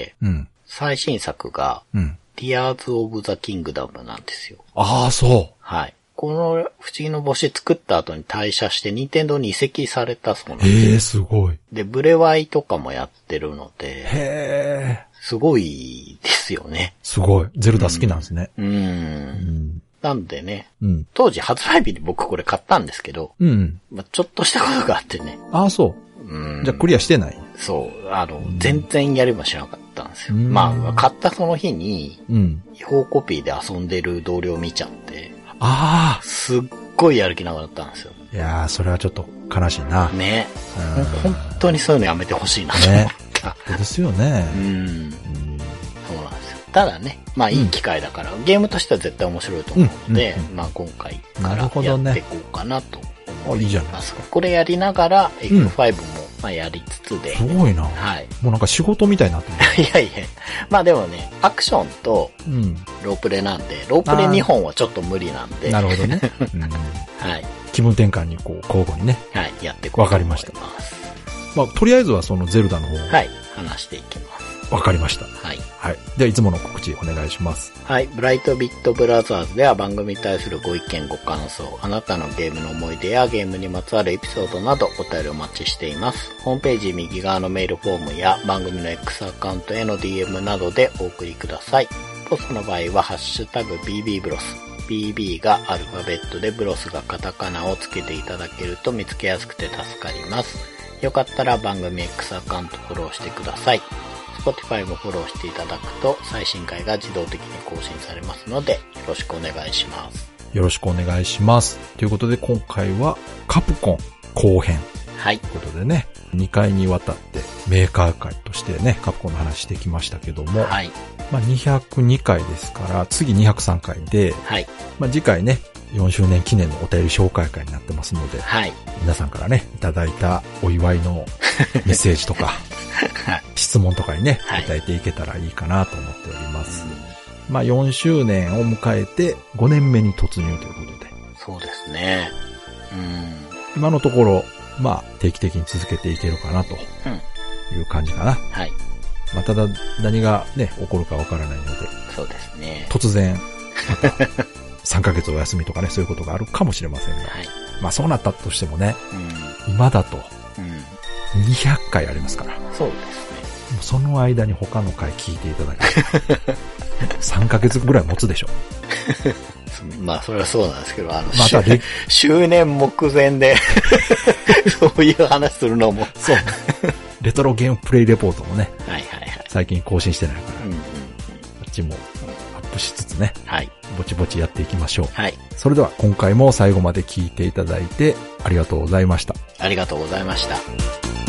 うん、最新作が、うん、Tears of the Kingdom なんですよ。 ああ、そう。 はい。この不思議の帽子作った後に退社して任天堂に移籍されたそうなんですよ。 へえ、すごい。 で、ブレワイとかもやってるので、 へえ。 すごいですよね。 すごい。ゼルダ好きなんですね。 うん。うん、なんでね、うん、当時発売日に僕これ買ったんですけど、うん、まあ、ちょっとしたことがあってね。 ああ、そう。うん、じゃあクリアしてない？ そう。あの、うん、全然やればしなかったんですよ。うん、まあ、買ったその日に、うん、違法コピーで遊んでる同僚見ちゃって、 ああ。 すっごいやる気なくなったんですよ。 いやー、それはちょっと悲しいな。 ね。本当にそういうのやめてほしいなと思った。 ね、ですよね。 うん。うん。そうなんですよ。ただね、まあいい機会だから、うん、ゲームとしては絶対面白いと思うので、うんうんうん、まあ今回からやっていこうかなと思います。 あ、いいじゃないですか。 これやりながら、エフファイブ もまあやりつつで。 すごいな。 はい。 もうなんか仕事みたいになってる。 いやいや。まあでもね、アクションとロープレなんで、ロープレにほんはちょっと無理なんで。 なるほどね。うん、 はい。 気分転換にこう交互にね。 はい。やっていこうと思います。わかりました。 まあとりあえずはそのゼルダの方を。 はい。話していきます。 わかりました。 はい。 はい。では、いつもの告知お願いします。 はい。ブライトビットブラザーズでは番組に対するご意見ご感想、あなたのゲームの思い出やゲームにまつわるエピソードなどお便りお待ちしています。ホームページ右側のメールフォームや番組の X アカウントへの ディーエム などでお送りください。ポストの場合はハッシュタグ ビービー ブロス。ビービー がアルファベットでブロスがカタカナをつけていただけると見つけやすくて助かります。よかったら番組 X アカウントフォローしてください。Spotify もフォローしていただくと最新回が自動的に更新されますのでよろしくお願いします。 よろしくお願いします。ということで今回はカプコン後編。 はい。 ということでね、にかいにわたってメーカー会としてね、カプコンの話してきましたけども、 はい。 まあにひゃくにかいですから、次にひゃくさんかいで、 はい。 まあ次回ね、よんしゅうねん記念のお便り紹介会になってますので、 はい。 皆さんからね、いただいたお祝いのメッセージとか、はい、質問とかにね、答えていけたらいいかなと思っております。はい、まあよんしゅうねんを迎えてごねんめに突入ということで。 そうですね。うん、 今のところ、まあ定期的に続けていけるかなという感じかな。 うん、はい。 まあただ何がね、起こるかわからないので。 そうですね。 突然、またさんかげつお休みとかね、そういうことがあるかもしれませんが。はい、まあそうなったとしてもね、うん、今だと、うん、にひゃっかいありますから。 そうですね。その間に他の回聞いていただける。さんかげつぐらい持つでしょ。 まあ、それはそうなんですけど、あの、また周年目前で、そういう話するのも。 そう。レトロゲームプレイレポートもね。 はいはいはい。 最近更新してないから。 うんうんうん、こっちもアップしつつね。 はい。 ぼちぼちやっていきましょう。 はい。 それでは今回も最後まで聞いていただいてありがとうございました。 ありがとうございました。